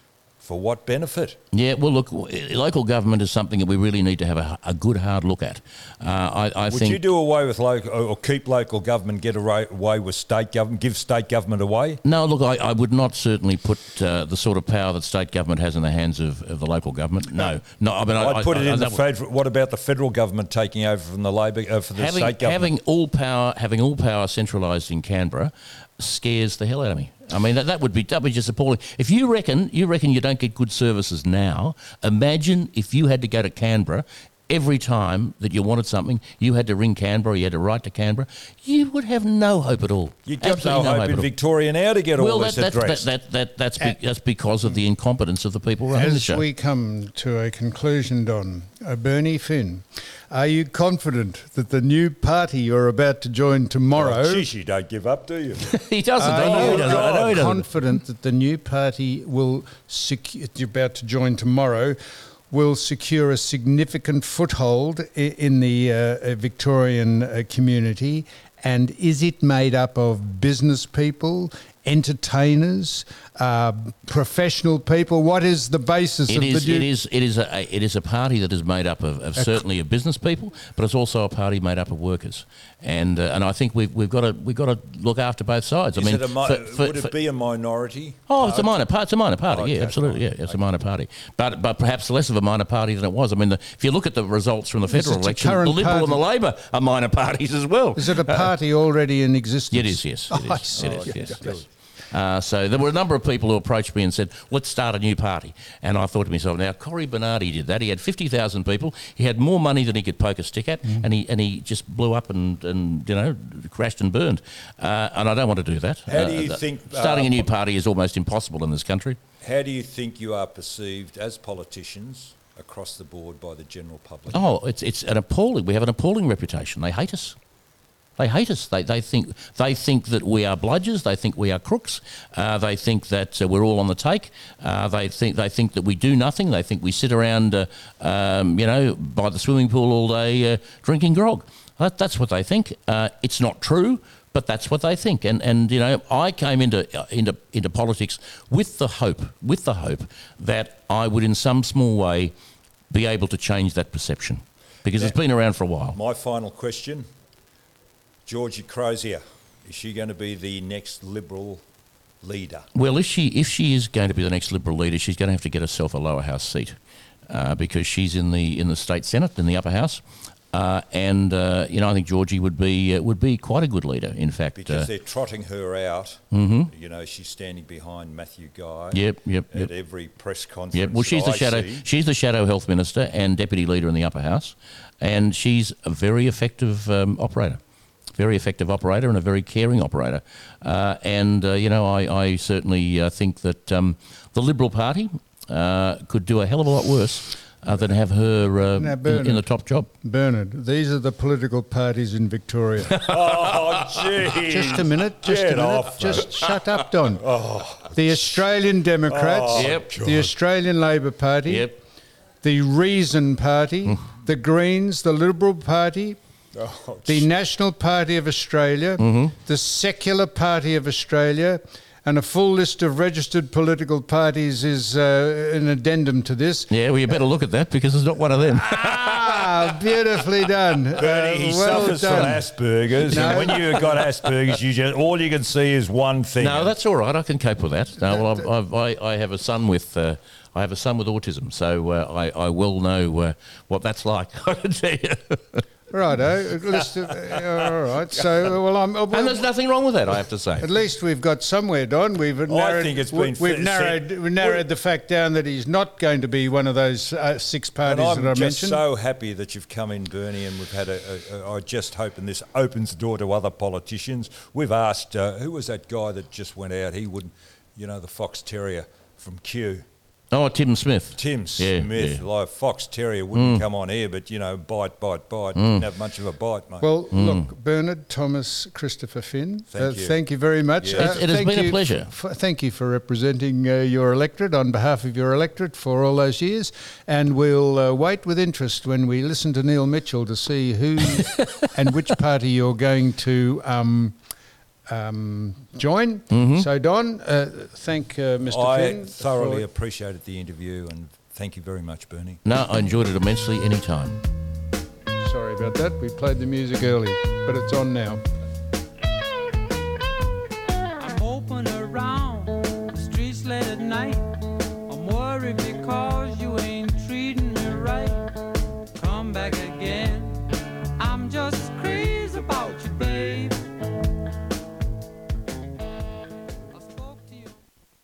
Speaker 3: For what benefit?
Speaker 4: Yeah, well, look, w- local government is something that we really need to have a, a good, hard look at. Uh, I, I
Speaker 3: Would
Speaker 4: think.
Speaker 3: you do away with local, or keep local government, get away away with state government, give state government away?
Speaker 4: No, look, I, I would not certainly put uh, the sort of power that state government has in the hands of, of the local government. No, no. I mean, I,
Speaker 3: I'd put
Speaker 4: I,
Speaker 3: it
Speaker 4: I,
Speaker 3: in the
Speaker 4: that would-
Speaker 3: federal. What about the federal government taking over from the Labor uh, for the
Speaker 4: having,
Speaker 3: state government?
Speaker 4: having all power, having all power centralised in Canberra, scares the hell out of me. I mean, that, that would be that would be just appalling. If you reckon you reckon you don't get good services now, imagine if you had to go to Canberra every time that you wanted something, you had to ring Canberra, you had to write to Canberra, you would have no hope at all.
Speaker 3: You've got
Speaker 4: Absolutely
Speaker 3: no hope
Speaker 4: at
Speaker 3: in
Speaker 4: all.
Speaker 3: Victoria now to get
Speaker 4: Well,
Speaker 3: all
Speaker 4: that,
Speaker 3: this
Speaker 4: that, that,
Speaker 3: addressed.
Speaker 4: that, that, that's, be, that's because of the incompetence of the people running the
Speaker 2: As
Speaker 4: show.
Speaker 2: we come to a conclusion, Don, uh, Bernie Finn, are you confident that the new party you're about to join tomorrow...
Speaker 3: Oh, geez, you don't give up, do you?
Speaker 4: He doesn't. I
Speaker 2: Are
Speaker 4: know he
Speaker 2: you
Speaker 4: doesn't. I know he doesn't.
Speaker 2: confident that the new party will secure, you're about to join tomorrow, will secure a significant foothold i- in the uh, uh, Victorian uh, community? And is it made up of business people, entertainers, uh, professional people? What is the basis
Speaker 4: It
Speaker 2: of
Speaker 4: is,
Speaker 2: the new...
Speaker 4: it is. It is a. It is a party that is made up of, of certainly of business people, but it's also a party made up of workers. And uh, and I think we've we've got to we've got to look after both sides.
Speaker 3: Is
Speaker 4: I mean,
Speaker 3: it a mi-
Speaker 4: for- for-
Speaker 3: would
Speaker 4: for-
Speaker 3: it be a minority?
Speaker 4: Oh, it's a minor part. It's a minor party.
Speaker 3: Oh,
Speaker 4: yeah,
Speaker 3: okay,
Speaker 4: absolutely.
Speaker 3: fine.
Speaker 4: Yeah, it's a minor party. But but perhaps less of a minor party than it was. I mean, the, if you look at the results from the federal
Speaker 2: it's a
Speaker 4: election, the
Speaker 2: current
Speaker 4: Liberal and the
Speaker 2: party.
Speaker 4: Labor are minor parties as well.
Speaker 2: Is it a party already in existence?
Speaker 4: It is, yes. It
Speaker 2: Oh, I
Speaker 4: is.
Speaker 2: see.
Speaker 4: It is, yes, yes. Uh, so there were a number of people who approached me and said, let's start a new party. And I thought to myself, now, Cory Bernardi did that. He had fifty thousand people. He had more money than he could poke a stick at,
Speaker 2: Mm.
Speaker 4: and he and he just blew up and, and you know, crashed and burned. Uh, and I don't want to do that.
Speaker 3: How do
Speaker 4: Uh,
Speaker 3: you
Speaker 4: th-
Speaker 3: think,
Speaker 4: Starting
Speaker 3: uh,
Speaker 4: a new party is almost impossible in this country.
Speaker 3: How do you think you are perceived as politicians across the board by the general public?
Speaker 4: Oh, it's it's an appalling. We have an appalling reputation. They hate us. They hate us. They they think they think that we are bludgers. They think we are crooks. Uh, they think that uh, we're all on the take. Uh, they think they think that we do nothing. They think we sit around, uh, um, you know, by the swimming pool all day uh, drinking grog. That, that's what they think. Uh, it's not true, but that's what they think. And and you know, I came into uh, into into politics with the hope with the hope that I would, in some small way, be able to change that perception, because it's been around for a while.
Speaker 3: My final question, Georgie Crozier, is she going to be the next Liberal leader?
Speaker 4: Well, if she if she is going to be the next Liberal leader, she's going to have to get herself a lower house seat, uh, because she's in the in the state Senate, in the upper house, uh, and uh, you know, I think Georgie would be uh, would be quite a good leader. In fact,
Speaker 3: Because
Speaker 4: uh,
Speaker 3: they're trotting her out.
Speaker 4: Mhm.
Speaker 3: You know, she's standing behind Matthew Guy.
Speaker 4: Yep, yep,
Speaker 3: At
Speaker 4: yep.
Speaker 3: every press conference.
Speaker 4: yeah, well, she's
Speaker 3: that
Speaker 4: the
Speaker 3: I
Speaker 4: shadow.
Speaker 3: see.
Speaker 4: She's the shadow health minister and deputy leader in the upper house, and she's a very effective um, operator. Very effective operator and a very caring operator. Uh, and, uh, you know, I, I certainly uh, think that um, the Liberal Party uh, could do a hell of a lot worse uh, than have her uh,
Speaker 2: Now,
Speaker 4: in,
Speaker 2: Bernard.
Speaker 4: in the top job.
Speaker 2: Bernard, these are the political parties in Victoria.
Speaker 3: Oh, gee.
Speaker 2: Just a minute, just
Speaker 3: Get
Speaker 2: a minute.
Speaker 3: off, Oh.
Speaker 2: just shut up, Don. The Australian Democrats,
Speaker 4: Yep.
Speaker 2: the Australian Labor Party,
Speaker 4: Yep.
Speaker 2: the Reason Party, the Greens, the Liberal Party,
Speaker 3: Oh,
Speaker 2: the National Party of Australia, the Secular Party of Australia, and a full list of registered political parties is uh, an addendum to this.
Speaker 4: Yeah, well, you better look at that, because it's not one of them.
Speaker 2: Ah, beautifully done.
Speaker 3: Bernie, he
Speaker 2: Uh, well
Speaker 3: suffers
Speaker 2: done.
Speaker 3: from Asperger's,
Speaker 2: No.
Speaker 3: and when you've got Asperger's, you just all you can see is one thing.
Speaker 4: No, that's all right. I can cope with that. No, well, I've, I've, I, I have a son with uh, I have a son with autism, so uh, I, I will know uh, what that's like. I can tell you.
Speaker 2: Righto. List of, uh, all right. So, well, I'm. Well,
Speaker 4: And there's nothing wrong with that, I have to say.
Speaker 2: at least we've got somewhere, Don. We've narrowed,
Speaker 3: think it's
Speaker 2: we-
Speaker 3: been
Speaker 2: we've
Speaker 3: fa-
Speaker 2: narrowed,
Speaker 3: said-
Speaker 2: we've narrowed the fact down that he's not going to be one of those uh, six
Speaker 3: And
Speaker 2: parties
Speaker 3: I'm
Speaker 2: that I
Speaker 3: just
Speaker 2: mentioned.
Speaker 3: so happy that you've come in, Bernie, and we've had a, a, a. I just hope, and this opens the door to other politicians. We've asked, uh, who was that guy that just went out? He wouldn't, you know, the Fox Terrier from Kew.
Speaker 4: Oh, Tim Smith.
Speaker 3: Tim
Speaker 4: Yeah,
Speaker 3: Smith,
Speaker 4: yeah.
Speaker 3: like Fox Terrier, wouldn't come on here, but, you know, bite, bite, bite. Didn't have much of a bite, mate.
Speaker 2: Well, look, Bernard, Thomas, Christopher Finn,
Speaker 3: Thank
Speaker 2: uh,
Speaker 3: you.
Speaker 2: thank you very much.
Speaker 3: Yeah.
Speaker 4: It- it has
Speaker 2: thank
Speaker 4: been a
Speaker 2: you
Speaker 4: pleasure.
Speaker 2: f- f- thank you for representing uh, your electorate on behalf of your electorate for all those years. And we'll uh, wait with interest when we listen to Neil Mitchell to see who and which party you're going to um, um, join.
Speaker 4: Mm-hmm.
Speaker 2: So, Don, uh, thank uh, Mister
Speaker 3: I
Speaker 2: Finn.
Speaker 3: thoroughly
Speaker 2: for-
Speaker 3: appreciated the interview, and thank you very much, Bernie.
Speaker 4: No, I enjoyed it immensely. Anytime.
Speaker 2: Sorry about that. We played the music early, but it's on now.
Speaker 5: I'm moping around the streets late at night. I'm worried because you